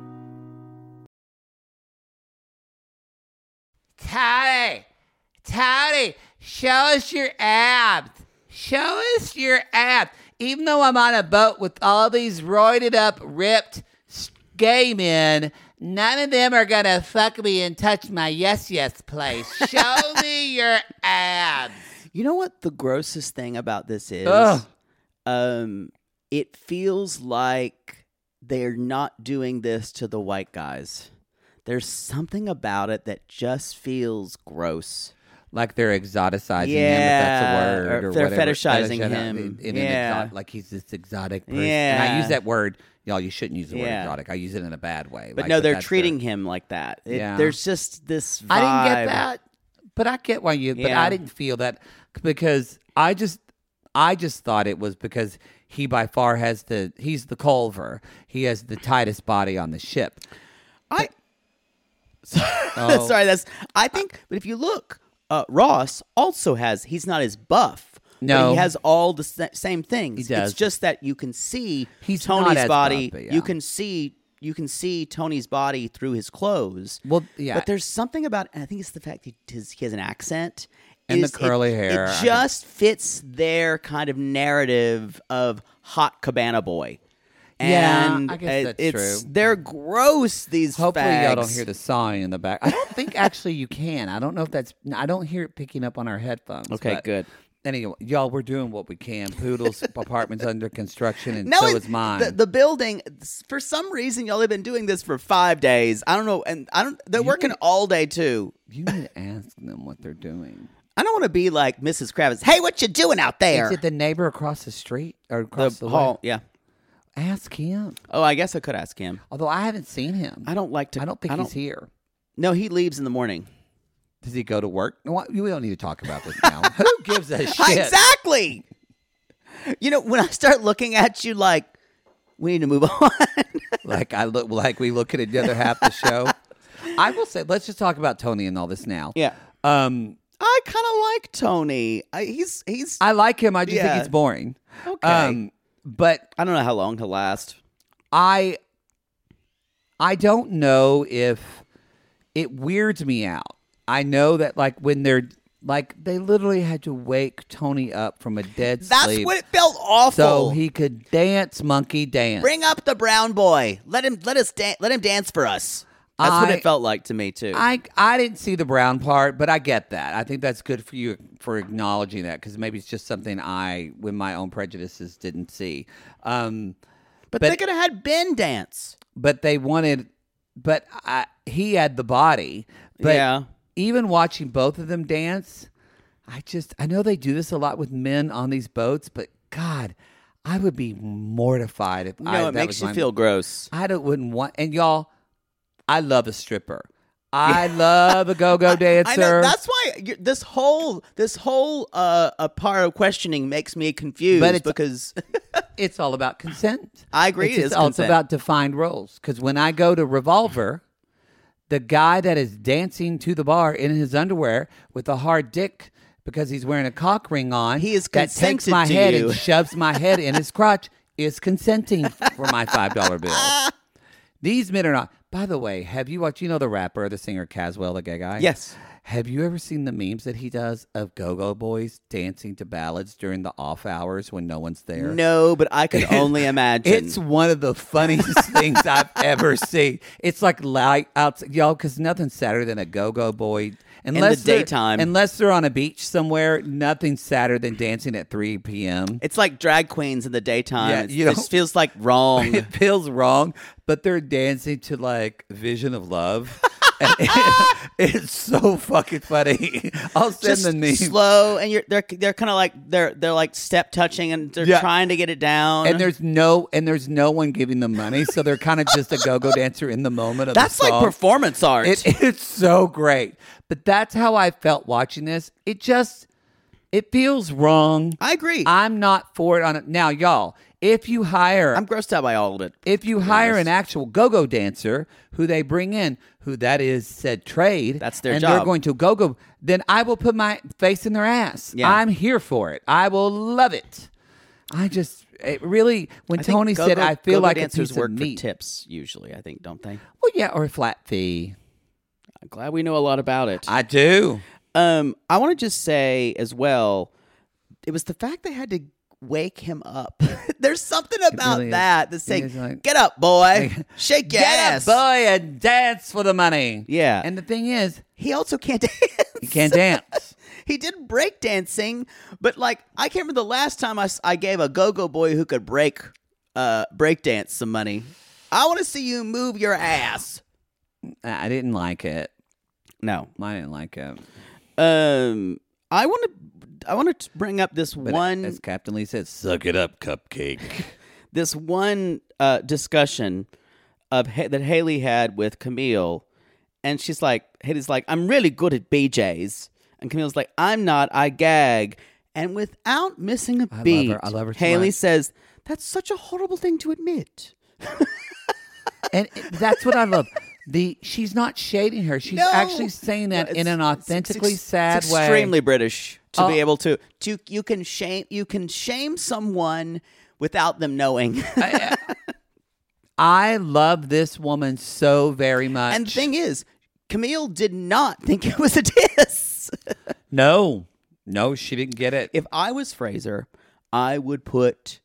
Towdy, show us your abs. Show us your abs. Even though I'm on a boat with all these roided up, ripped gay men, none of them are going to fuck me and touch my yes place. Show me your abs. You know what the grossest thing about this is? Ugh. It feels like they're not doing this to the white guys. There's something about it that just feels gross. Like they're exoticizing him, if that's a word, or they're whatever. fetishizing him. Like he's this exotic person. Yeah. And I use that word, y'all, you shouldn't use the word Yeah. exotic. I use it in a bad way. But Like, no, they're that's treating their- him like that. Yeah. There's just this vibe. I didn't get that, but I get why you. But Yeah. I didn't feel that because I just thought it was because he by far he's the Culver. He has the tightest body on the ship. Sorry, I think, but if you look, Ross also he's not as buff. No. But he has all the same things. He does. It's just that you can see He's not Tony's as body. buff, but yeah. You can see Tony's body through his clothes. Well, yeah. But there's something about, and I think it's the fact he has an accent. And the curly hair. It just fits their kind of narrative of hot cabana boy. Yeah, And I guess that's true. They're gross, these Hopefully fags. y'all don't hear the sawing in the back. I don't think actually you can. I don't know if I don't hear it picking up on our headphones. Okay, but good. Anyway, y'all, we're doing what we can. Poodle's apartment's under construction, and No, so it's- is mine. The building, for some reason, y'all have been doing this for 5 days. I don't know, and they're working all day too. You need to ask them what they're doing. I don't want to be like Mrs. Kravitz. Hey, what you doing out there? Is it the neighbor across the street or across the hall? way? Yeah. Ask him. Oh, I guess I could ask him. Although I haven't seen him. I don't like to. I don't think he's here. No, he leaves in the morning. Does he go to work? No, we don't need to talk about this now. Who gives a shit? Exactly. You know, when I start looking at you like, we need to move on. like we look at the other half of the show. I will say, let's just talk about Tony and all this now. Yeah. I kind of like Tony. He's. I like him. I just think he's boring. Okay. But I don't know how long he'll last. I don't know if it weirds me out. I know that when they're they literally had to wake Tony up from a dead sleep. That's what it felt awful. So he could dance, monkey dance. Bring up the brown boy. Let him dance for us. That's what it felt like to me too. I didn't see the brown part, but I get that. I think that's good for you for acknowledging that, because maybe it's just something with my own prejudices, didn't see. But they could have had Ben dance. But they wanted. But he had the body. But yeah. Even watching both of them dance, I know they do this a lot with men on these boats, but God, I would be mortified if it makes you feel gross. Wouldn't want. And y'all, I love a stripper. I love a go-go dancer. I know, that's why this whole part of questioning makes me confused, because it's all about consent. I agree. It's also about defined roles. Because when I go to Revolver, the guy that is dancing to the bar in his underwear with a hard dick because he's wearing a cock ring on, he is that takes my to head you. and shoves my head in his crotch, is consenting for my $5 bill. These men are not. By the way, have you watched, the rapper, the singer Caswell, the gay guy? Yes. Have you ever seen the memes that he does of go-go boys dancing to ballads during the off hours when no one's there? No, but I could only imagine. It's one of the funniest things I've ever seen. It's like light out, y'all, because nothing's sadder than a go-go boy. In the daytime. Unless they're on a beach somewhere, nothing's sadder than dancing at 3 p.m. It's like drag queens in the daytime. Yeah, it just feels like wrong. It feels wrong, but they're dancing to Vision of Love. It's so fucking funny. I'll send Just the meme. Slow, and they're kind of like they're like step touching, and they're trying to get it down. And there's no one giving them money, so they're kind of just a go-go dancer in the moment of That's the song. like performance art. It's so great. But that's how I felt watching this. It feels wrong. I agree. I'm not for it on it. Now, y'all, if you hire... I'm grossed out by all of it. If you hire an actual go-go dancer who they bring in, who that is said trade... That's their and job. They're going to go-go... Then I will put my face in their ass. Yeah. I'm here for it. I will love it. When Tony said, I feel like a piece of work meat. for tips, usually, I think, don't they? Well, yeah, or a flat fee. I'm glad we know a lot about it. I do. I want to just say as well, it was the fact they had to wake him up. There's something about really that is. saying, It is like- get up, boy. Shake your Get ass. up, boy, and dance for the money. Yeah. And the thing is, He also can't dance. he can't dance. He did break dancing, but I can't remember the last time I gave a go-go boy who could break dance some money. I want to see you move your ass. I didn't like it. No. I didn't like it. I want to bring up this But one. as Captain Lee said, suck it up, cupcake. This one discussion that Haley had with Camille, and Haley's like, I'm really good at BJ's, and Camille's like, I'm not, I gag, and without missing a beat, I love her so Haley much. says, that's such a horrible thing to admit. And that's what I love. She's not shading her. She's No. actually saying that in an authentically sad it's way. extremely British to be Oh. able to you can shame someone without them knowing. I love this woman so very much. And the thing is, Camille did not think it was a diss. No, she didn't get it. If I was Fraser, I would put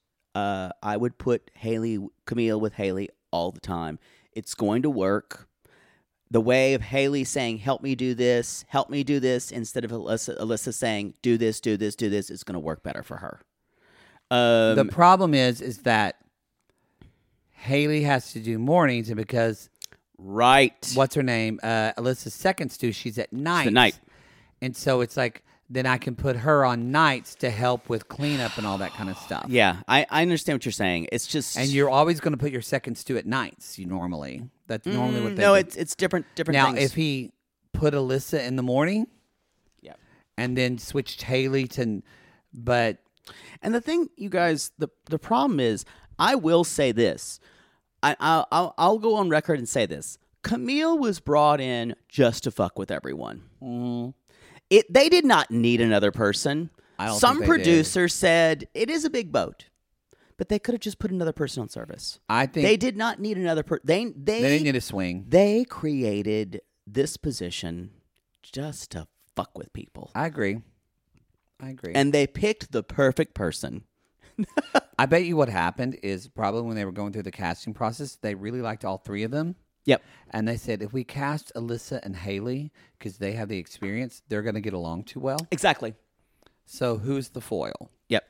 Camille with Haley all the time. It's going to work. The way of Haley saying, help me do this, instead of Alyssa saying, do this, is going to work better for her. The problem is that Haley has to do mornings, and because right, what's her name? Alyssa's second stew, she's at night. It's the night. And so it's like then I can put her on nights to help with cleanup and all that kind of stuff. Yeah, I understand what you're saying. It's just And you're always going to put your second stew at nights. That's normally what they no, do. it's different. Now, things. if he put Alyssa in the morning, yeah, and then switched Haley to, but and the thing, you guys, the problem is, I will say this. I'll go on record and say this. Camille was brought in just to fuck with everyone. They did not need another person. I don't Some think they producer said it is a big boat, but they could have just put another person on service. I think They did not need another person. they didn't need a swing. They created this position just to fuck with people. I agree. And they picked the perfect person. I bet you what happened is probably when they were going through the casting process, they really liked all three of them. Yep. And they said, if we cast Alyssa and Haley, because they have the experience, they're going to get along too well. Exactly. So who's the foil? Yep.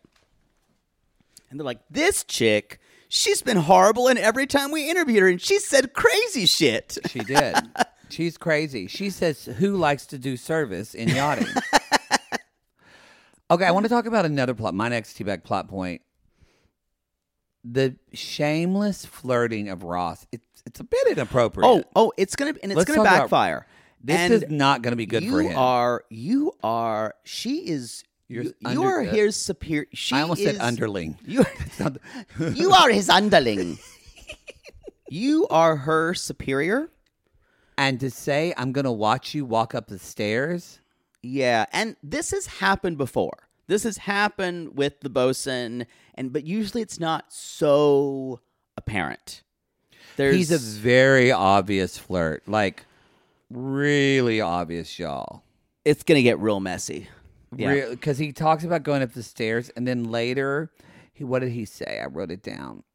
And they're like, this chick, she's been horrible, and every time we interviewed her, and she said crazy shit. She did. She's crazy. She says, who likes to do service in yachting? Okay, I want to talk about another plot. My next T-Bag plot point. The shameless flirting of Ross. It's a bit inappropriate. It's gonna Let's gonna talk about- backfire. This And is not going to be good for him. She is. You're You are his superior. She I almost is, said underling. You are his underling. You are her superior. And to say, I'm going to watch you walk up the stairs. Yeah, and this has happened before. This has happened with the bosun, but usually it's not so apparent. He's a very obvious flirt. Like, really obvious, y'all. It's going to get real messy. Yeah. Because he talks about going up the stairs, and then later, what did he say? I wrote it down.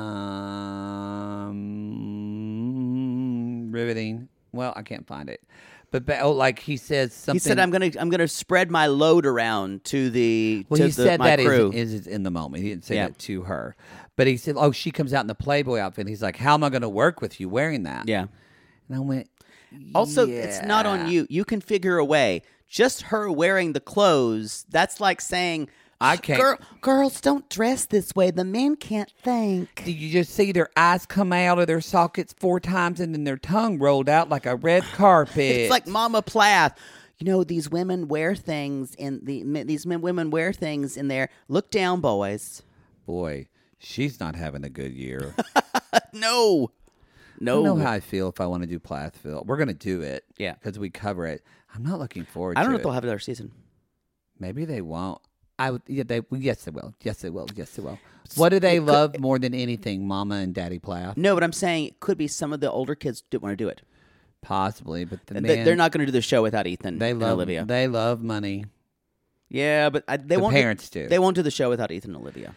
Riveting. Well, I can't find it. But like he says something. He said, "I'm gonna spread my load around to the well, to he said my that crew." is in the moment. He didn't say that to her, but he said, "Oh, she comes out in the Playboy outfit." He's like, "How am I going to work with you wearing that?" Yeah. And I went. Also, it's not on you. You can figure a way. Just her wearing the clothes. That's like saying, I can't. Girls don't dress this way. The men can't think. Did you just see their eyes come out of their sockets 4 times and then their tongue rolled out like a red carpet? It's like Mama Plath. You know, these women wear things women wear things in there. Look down, boys. Boy, she's not having a good year. No. I don't know how I feel if I want to do Plathville. We're going to do it. Yeah. Because we cover it. I'm not looking forward to it. I don't know if they'll have another season. Maybe they won't. Yes, they will. Yes, they will. Yes, they will. What do they love more than anything, Mama and Daddy Plath? No, but I'm saying it could be some of the older kids don't want to do it. Possibly, but they're not going to do the show without Ethan and Olivia. They love money. Yeah, but they won't. Parents do. They won't do the show without Ethan and Olivia.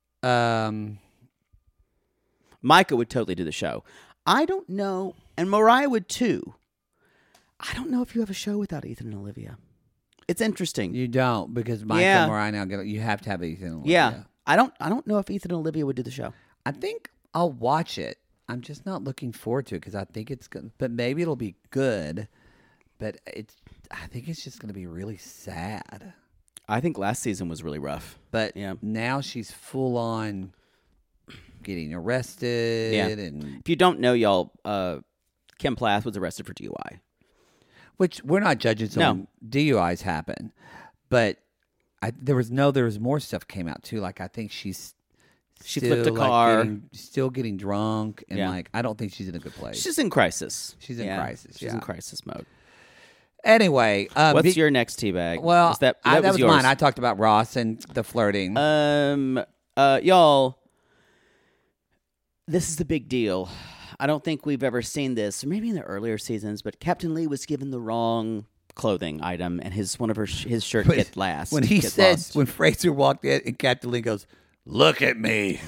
Micah would totally do the show. I don't know, and Mariah would too. I don't know if you have a show without Ethan and Olivia. It's interesting. You don't, because Micah and Mariah now you have to have Ethan and Olivia. Yeah, I don't know if Ethan and Olivia would do the show. I think I'll watch it. I'm just not looking forward to it because I think it's good, but maybe it'll be good. But I think it's just going to be really sad. I think last season was really rough. But now she's full on getting arrested. Yeah. And if you don't know, y'all, Kim Plath was arrested for DUI. Which we're not judging. So DUIs happen, but there was more stuff came out too. Like I think she flipped a car, still getting drunk, and I don't think she's in a good place. She's in crisis. She's in crisis. She's in crisis mode. Anyway, what's your next teabag? Well, that was yours. mine. I talked about Ross and the flirting. Y'all, this is the big deal. I don't think we've ever seen this, maybe in the earlier seasons, but Captain Lee was given the wrong clothing item, and his shirt get last. When when Fraser walked in, and Captain Lee goes, "Look at me,"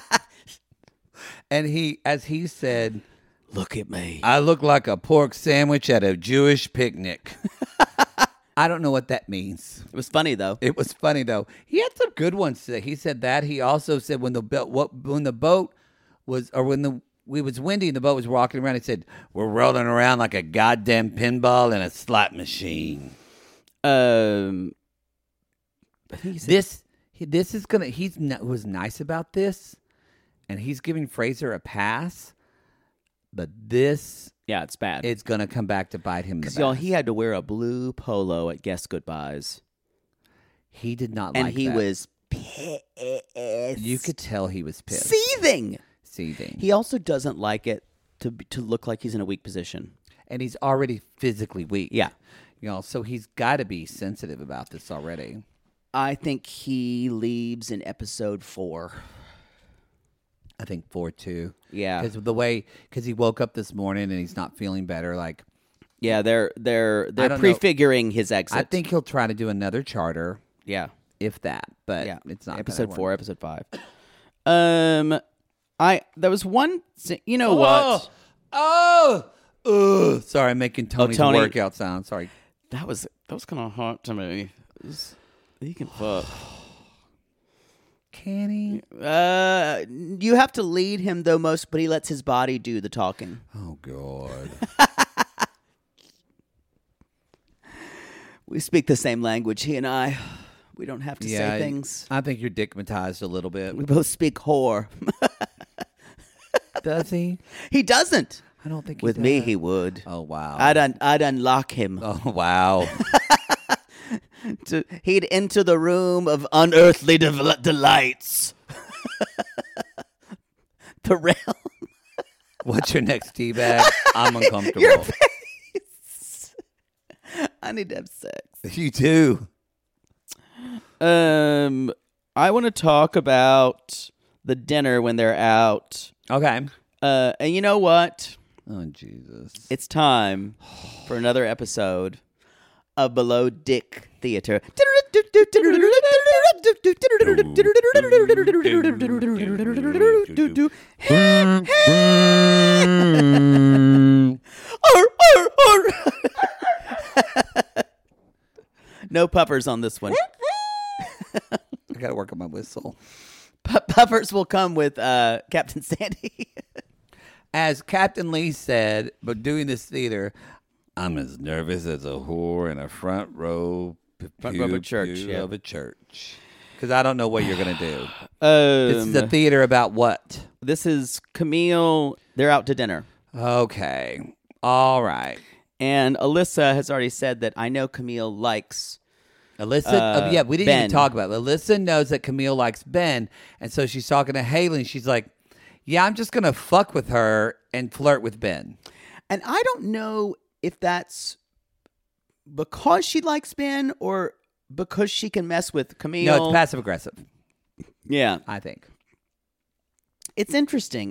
and he said, "Look at me. I look like a pork sandwich at a Jewish picnic." I don't know what that means. It was funny though. He had some good ones. He said that. He also said when the boat was, or when it was windy and the boat was rocking around, he said, "We're rolling around like a goddamn pinball in a slot machine." This is gonna. Was nice about this, and he's giving Fraser a pass. But this, Yeah, it's bad. it's gonna come back to bite him. in the Because, y'all, back. he had to wear a blue polo at Guest Goodbyes. He did not And like he that. was pissed. You could tell he was pissed. Seething. Seething. He also doesn't like it to look like he's in a weak position. And he's already physically weak. Yeah. You know, so he's got to be sensitive about this already. I think he leaves in episode 4. I think 4-2. Yeah. Because he woke up this morning and he's not feeling better. Like, Yeah, they're I don't know. prefiguring his exit. I think he'll try to do another charter, Yeah. if that. But Yeah. it's not episode gonna 4, work. episode 5. There was one. You know what? Oh, sorry, I'm making Tony's Tony. workout sound. Sorry. That was kind of hot to me. He can fuck. Can he? You have to lead him though most, but he lets his body do the talking. Oh, God. We speak the same language, he and I. We don't have to say things. I think you're dickmatized a little bit. We both speak whore. Does he? He doesn't. I don't think he With me, does. he would. Oh, wow. I'd unlock him. Oh, wow. He'd enter the room of unearthly delights. The realm. What's your next tea bag? I'm uncomfortable. Your face. I need to have sex. You too. I want to talk about the dinner when they're out. Okay. And you know what? Oh, Jesus. It's time for another episode of Below Dick Theater. No puffers on this one. I got to work on my whistle. Puffers will come with Captain Sandy. As Captain Lee said, but doing this theater, I'm as nervous as a whore in a front row Front row of a church, pew yeah. of a church. Because I don't know what you're going to do. This is This a theater about what? is Camille. They're out to dinner. Okay. All right. And Alyssa has already said that I know Camille likes. Alyssa, yeah, we didn't Ben. even talk about it. Alyssa knows that Camille likes Ben, and so she's talking to Haley, and she's like, yeah, I'm just going to fuck with her and flirt with Ben. And I don't know if that's because she likes Ben or because she can mess with Camille. No, it's passive-aggressive, Yeah, I think. it's interesting.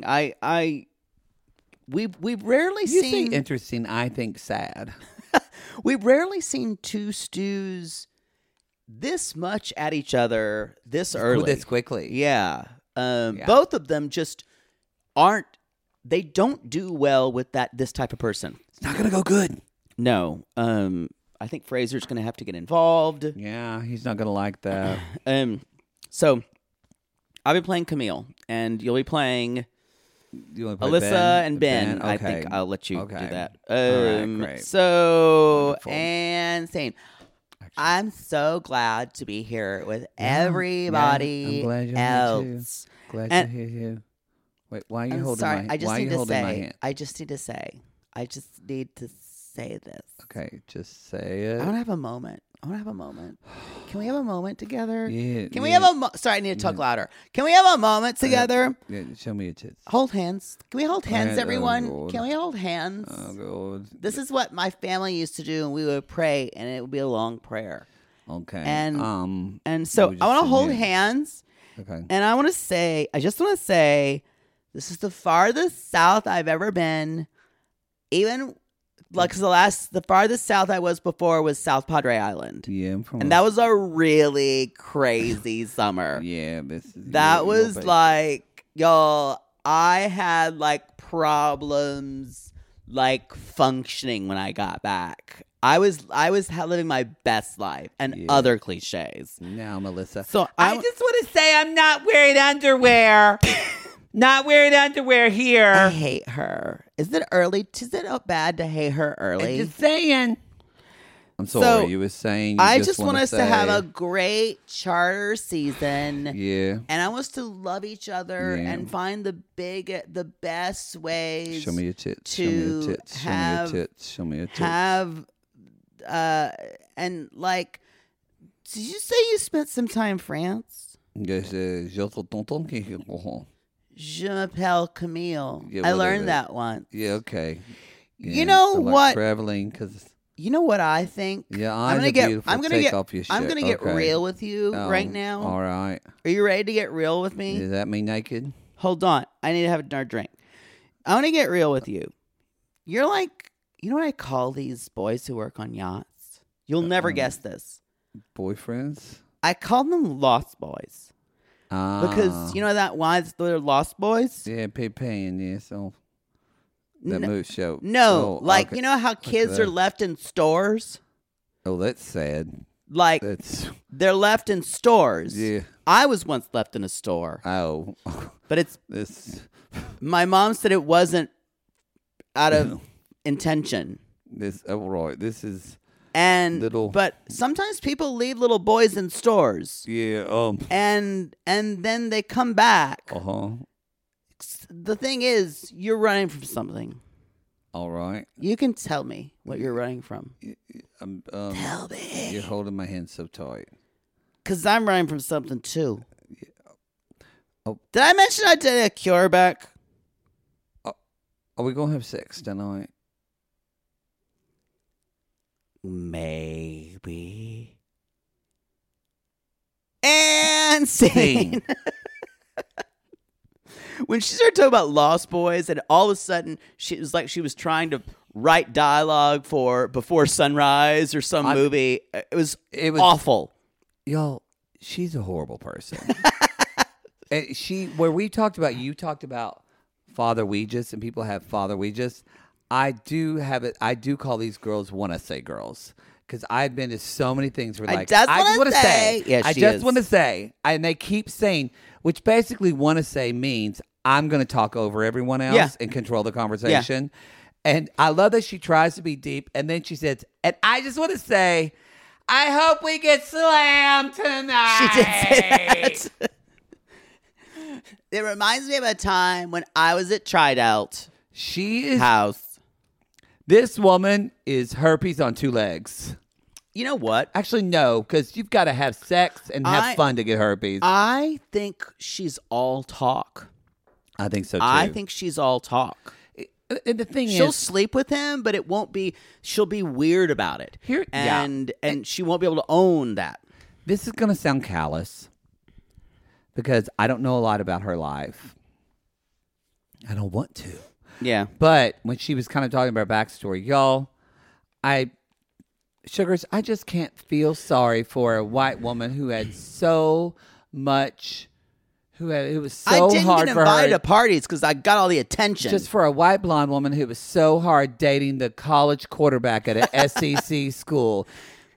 We've rarely You seen say interesting, I think sad. we've rarely seen two stews this much at each other this early. This quickly. Yeah. Both of them just aren't. They don't do well with this type of person. It's not going to go good. No. I think Fraser's going to have to get involved. Yeah, he's not going to like that. So I'll be playing Camille, and you'll be playing You wanna play Alyssa and Ben. Okay. I think I'll let you do Okay. that. All right, great. So, Wonderful. and same. I'm so glad to be here with everybody I'm glad you're else. here too. Glad And- to hear you. Wait, why are you I'm holding sorry. my I just why are need you to holding my say. hand? I just need to say. I just need to say this. Okay, just say it. I want to have a moment. I want to have a moment. Can we have a moment together? Yeah, Can we yeah. have a sorry, I need to talk louder. Can we have a moment together? Yeah, show me your tits. Hold hands. Can we hold hands, Oh, everyone? God. Can we hold hands? Oh god. This is what my family used to do, and we would pray, and it would be a long prayer. Okay. And so we I want just to hold did. hands, Okay. and I just want to say, this is the farthest south I've ever been. Even like 'cause the farthest south I was before was South Padre Island, Yeah, I'm from and that was a really crazy summer. yeah, this is That your was baby. like, y'all, I had like problems like functioning when I got back. I was living my best life and Yeah. other cliches. Now, Melissa. So I just want to say I'm not wearing underwear. Not wearing underwear I here. hate her. Is it early? Is it bad to hate her early? I'm just saying. I'm sorry. So, you were saying. I just want us to have a great charter season. Yeah. And I want us to love each other Yeah. and find the best ways. Show me your tits. to Show me your tits. Show me your have- tits. Show me your tits. Have, and like, did you say you spent some time in France? Yes, je t'entends qui comprend. Je m'appelle Camille. Yeah, I whatever. learned that once. Yeah, okay. Yeah, You know I like what? Traveling, because You know what I think? yeah, I'm gonna get off your shit. I'm gonna get Okay. real with you right now. All right. Are you ready to get real with me? Is that me naked? Hold on. I need to have another drink. I want to get real with you. You're like, you know what I call these boys who work on yachts? You'll never guess this. Boyfriends? I call them lost boys. Because you know that why they're lost boys? Yeah, paying, yeah, so that movie show. No, Oh, like okay. you know how kids that. are left in stores? Oh, that's sad. Like That's they're left in stores. yeah. I was once left in a store, Oh, but it's this my mom said it wasn't out of intention. oh right. This is And Little- but sometimes people leave little boys in stores. yeah. And then they come back. The thing is, you're running from something. All right. You can tell me what you're running from. Tell me. You're holding my hand so tight. Because I'm running from something too. Oh. Did I mention I did a cure back? Are we gonna have sex tonight? Maybe. And scene. When she started talking about Lost Boys, and all of a sudden she was like she was trying to write dialogue for Before Sunrise or some movie. It was awful. Y'all, she's a horrible person. And you talked about Father Ouija's, and people have Father Ouija's. I do have it. I do call these girls wanna say girls. Because I've been to so many things where like, just I just wanna want to say. Yeah, I she just is. want to say. And they keep saying, which basically want to say means I'm going to talk over everyone else Yeah. and control the conversation. And I love that she tries to be deep. And then she says, and I just want to say, I hope we get slammed tonight. She did say that. It reminds me of a time when I was at Tridout She is. House. This woman is herpes on two legs. You know what? Actually, no, because you've got to have sex and have fun to get herpes. I think she's all talk. I think so, too. I think she's all talk. And the thing She'll is, sleep with him, but it won't be. She'll be weird about it. Here- yeah. and she won't be able to own that. this is going to sound callous because I don't know a lot about her life. I don't want to. Yeah. But when she was kind of talking about her backstory, y'all, Sugars, I just can't feel sorry for a white woman who had so much, it was so I didn't hard get for invited her. to parties because I got all the attention. Just for a white blonde woman who was so hard dating the college quarterback at an SEC school.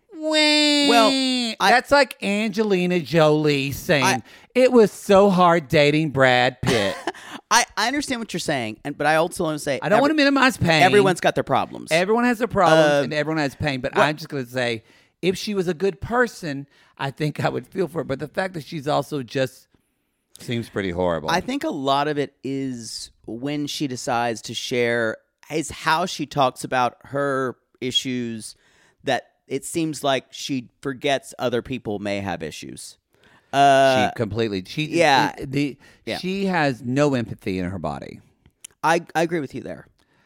Well, that's like Angelina Jolie saying it was so hard dating Brad Pitt. I understand what you're saying, but I also want to say I don't want to minimize pain. Everyone's got their problems. Everyone has their problems and everyone has pain. But I'm just going to say, if she was a good person, I think I would feel for her. But the fact that she's also just seems pretty horrible. I think a lot of it is when she decides to share is how she talks about her issues that it seems like she forgets other people may have issues. She completely. Yeah. She has no empathy in her body. I agree with you there.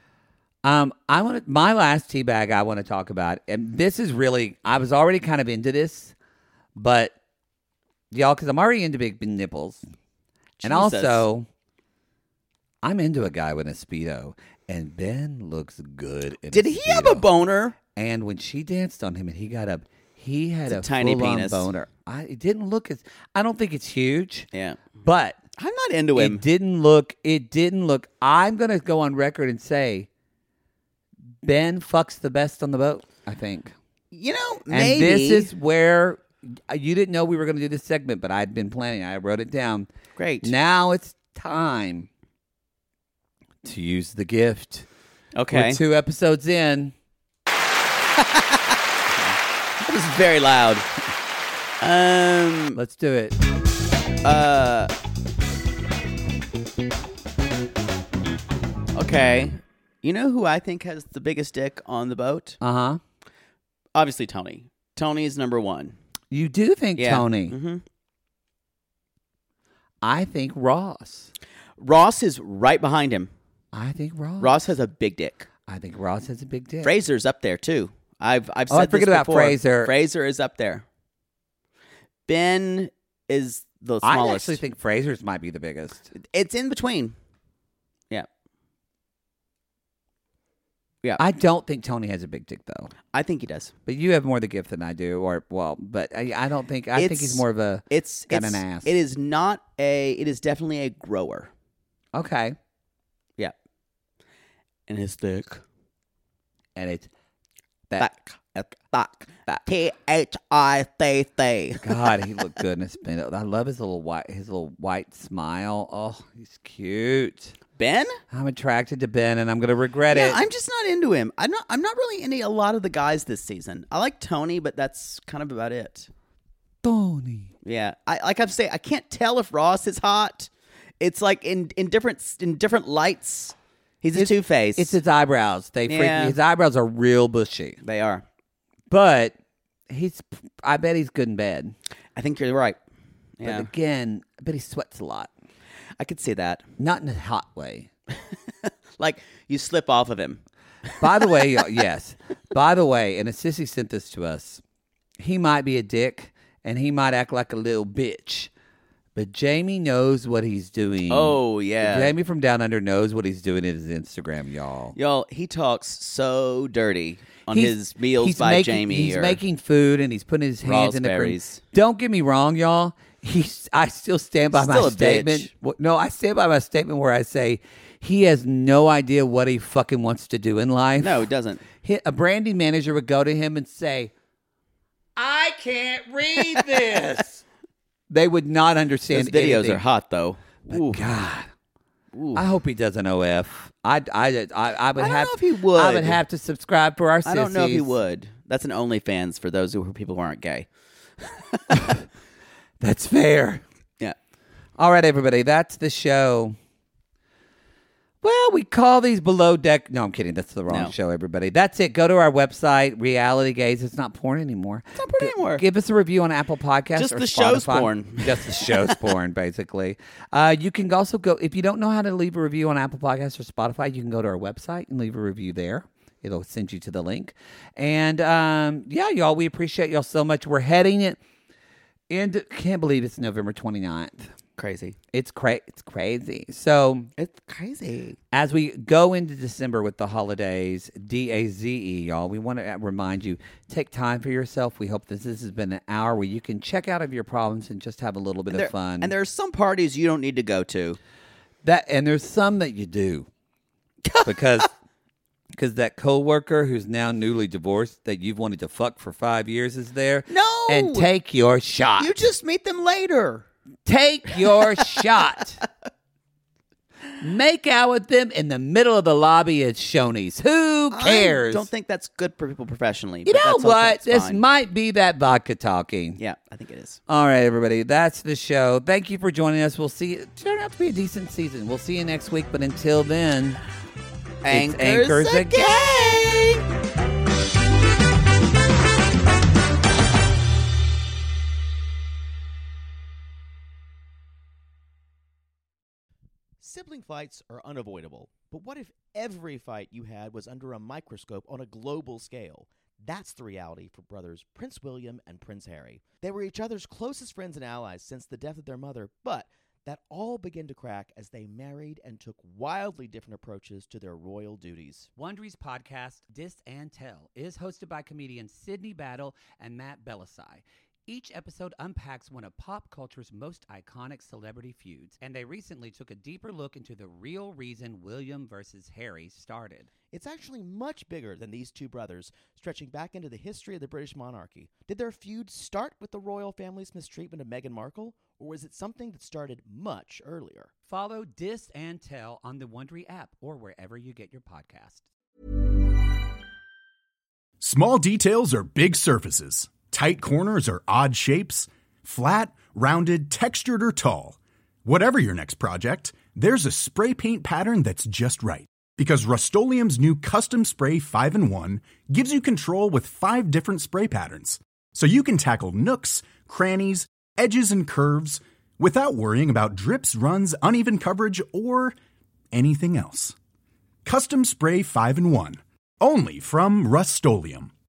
My last teabag I want to talk about, and this is really, I was already kind of into this, but y'all, because I'm already into big nipples, and Jesus. also I'm into a guy with a Speedo, and Ben looks good. Did he have a boner? And when she danced on him, and he got up, he had It's a a tiny full-on penis. boner. It didn't look as. I don't think it's huge. Yeah. But I'm not into him. It didn't look. I'm gonna go on record and say Ben fucks the best on the boat. I think. You know, And maybe. this is where you didn't know we were going to do this segment, but I'd been planning. I wrote it down. Great. Now it's time to use the gift. Okay. We're 2 episodes in. This is very loud. Let's do it. Okay. You know who I think has the biggest dick on the boat? Uh-huh. Obviously, Tony. Tony's number one. You do think Yeah. Tony? Mm-hmm. I think Ross. Ross is right behind him. I think Ross. Ross has a big dick. I think Ross has a big dick. Fraser's up there too. I've said I forget this about before. Fraser. Fraser is up there. Ben is the I smallest. actually think Fraser's might be the biggest. It's in between. Yeah. Yeah. I don't think Tony has a big dick though. I think he does. But you have more the gift than I do, but I don't think. I think he's more of a. It's got an ass. It is not a. It is definitely a grower. Okay. Yeah. And his thick. And it's Back. T-H-I-C-C. God, he looked good in his been. I love his little white smile. Oh, he's cute. Ben? I'm attracted to Ben, and I'm gonna regret Yeah, it. I'm just not into him. I'm not really into a lot of the guys this season. I like Tony, but that's kind of about it. Tony. Yeah, I can't tell if Ross is hot. It's like in different lights. He's a two-face. It's his eyebrows. Yeah. His eyebrows are real bushy, They are. but I bet he's good in bed. I think you're right. But Yeah, again, I bet he sweats a lot. I could see that. Not in a hot way. Like you slip off of him. By the way, yes. By the way, and a sissy sent this to us. He might be a dick, and he might act like a little bitch. But Jamie knows what he's doing. Oh, yeah. Jamie from Down Under knows what he's doing in his Instagram, y'all. Y'all, he talks so dirty on his meals by Jamie. He's or making food, and he's putting his hands in the raspberries. Don't get me wrong, y'all. I still stand by my Still a statement. bitch. No, I stand by my statement where I say he has no idea what he fucking wants to do in life. No, he doesn't. A branding manager would go to him and say, I can't read this. They would not understand. Those videos anything. are hot, though. But God, I hope he does an OF. I would I have. don't know if he would. I would have to subscribe for our sissies. I don't know if he would. That's an OnlyFans for those people who aren't gay. That's fair. Yeah. All right, everybody. That's the show. Well, we call these Below Deck. No, I'm kidding. That's the wrong show, everybody. That's it. Go to our website, Reality Gaze. It's not porn anymore. It's not porn anymore. Give us a review on Apple Podcasts Just or the Spotify. show's porn. Just the show's porn, basically. You can also go, if you don't know how to leave a review on Apple Podcasts or Spotify, you can go to our website and leave a review there. It'll send you to the link. And, yeah, y'all, we appreciate y'all so much. We're heading it into, can't believe it's November 29th. Crazy. It's crazy. So It's crazy. as we go into December with the holidays, DAZE, y'all, we want to remind you, take time for yourself. We hope this has been an hour where you can check out of your problems and just have a little bit of fun. And there are some parties you don't need to go to. And there's some that you do. Because that coworker who's now newly divorced that you've wanted to fuck for 5 years is there. No! And take your shot. You just meet them later. Take your shot. Make out with them in the middle of the lobby at Shoney's. Who cares? I don't think that's good for people professionally. You but know that's what? Okay. It's This fine. might be that vodka talking. Yeah, I think it is. All right, everybody. That's the show. Thank you for joining us. We'll see. It turned out to be a decent season. We'll see you next week. But until then, it's Anchors Again. Sibling fights are unavoidable, but what if every fight you had was under a microscope on a global scale? That's the reality for brothers Prince William and Prince Harry. They were each other's closest friends and allies since the death of their mother, but that all began to crack as they married and took wildly different approaches to their royal duties. Wondery's podcast, Dis and Tell, is hosted by comedians Sydney Battle and Matt Belisai. Each episode unpacks one of pop culture's most iconic celebrity feuds, and they recently took a deeper look into the real reason William versus Harry started. It's actually much bigger than these two brothers, stretching back into the history of the British monarchy. Did their feud start with the royal family's mistreatment of Meghan Markle, or was it something that started much earlier? Follow Dis and Tell on the Wondery app or wherever you get your podcasts. Small details are big surfaces. Tight corners or odd shapes? Flat, rounded, textured, or tall? Whatever your next project, there's a spray paint pattern that's just right. Because Rust-Oleum's new Custom Spray 5-in-1 gives you control with 5 different spray patterns. So you can tackle nooks, crannies, edges, and curves without worrying about drips, runs, uneven coverage, or anything else. Custom Spray 5-in-1. Only from Rust-Oleum.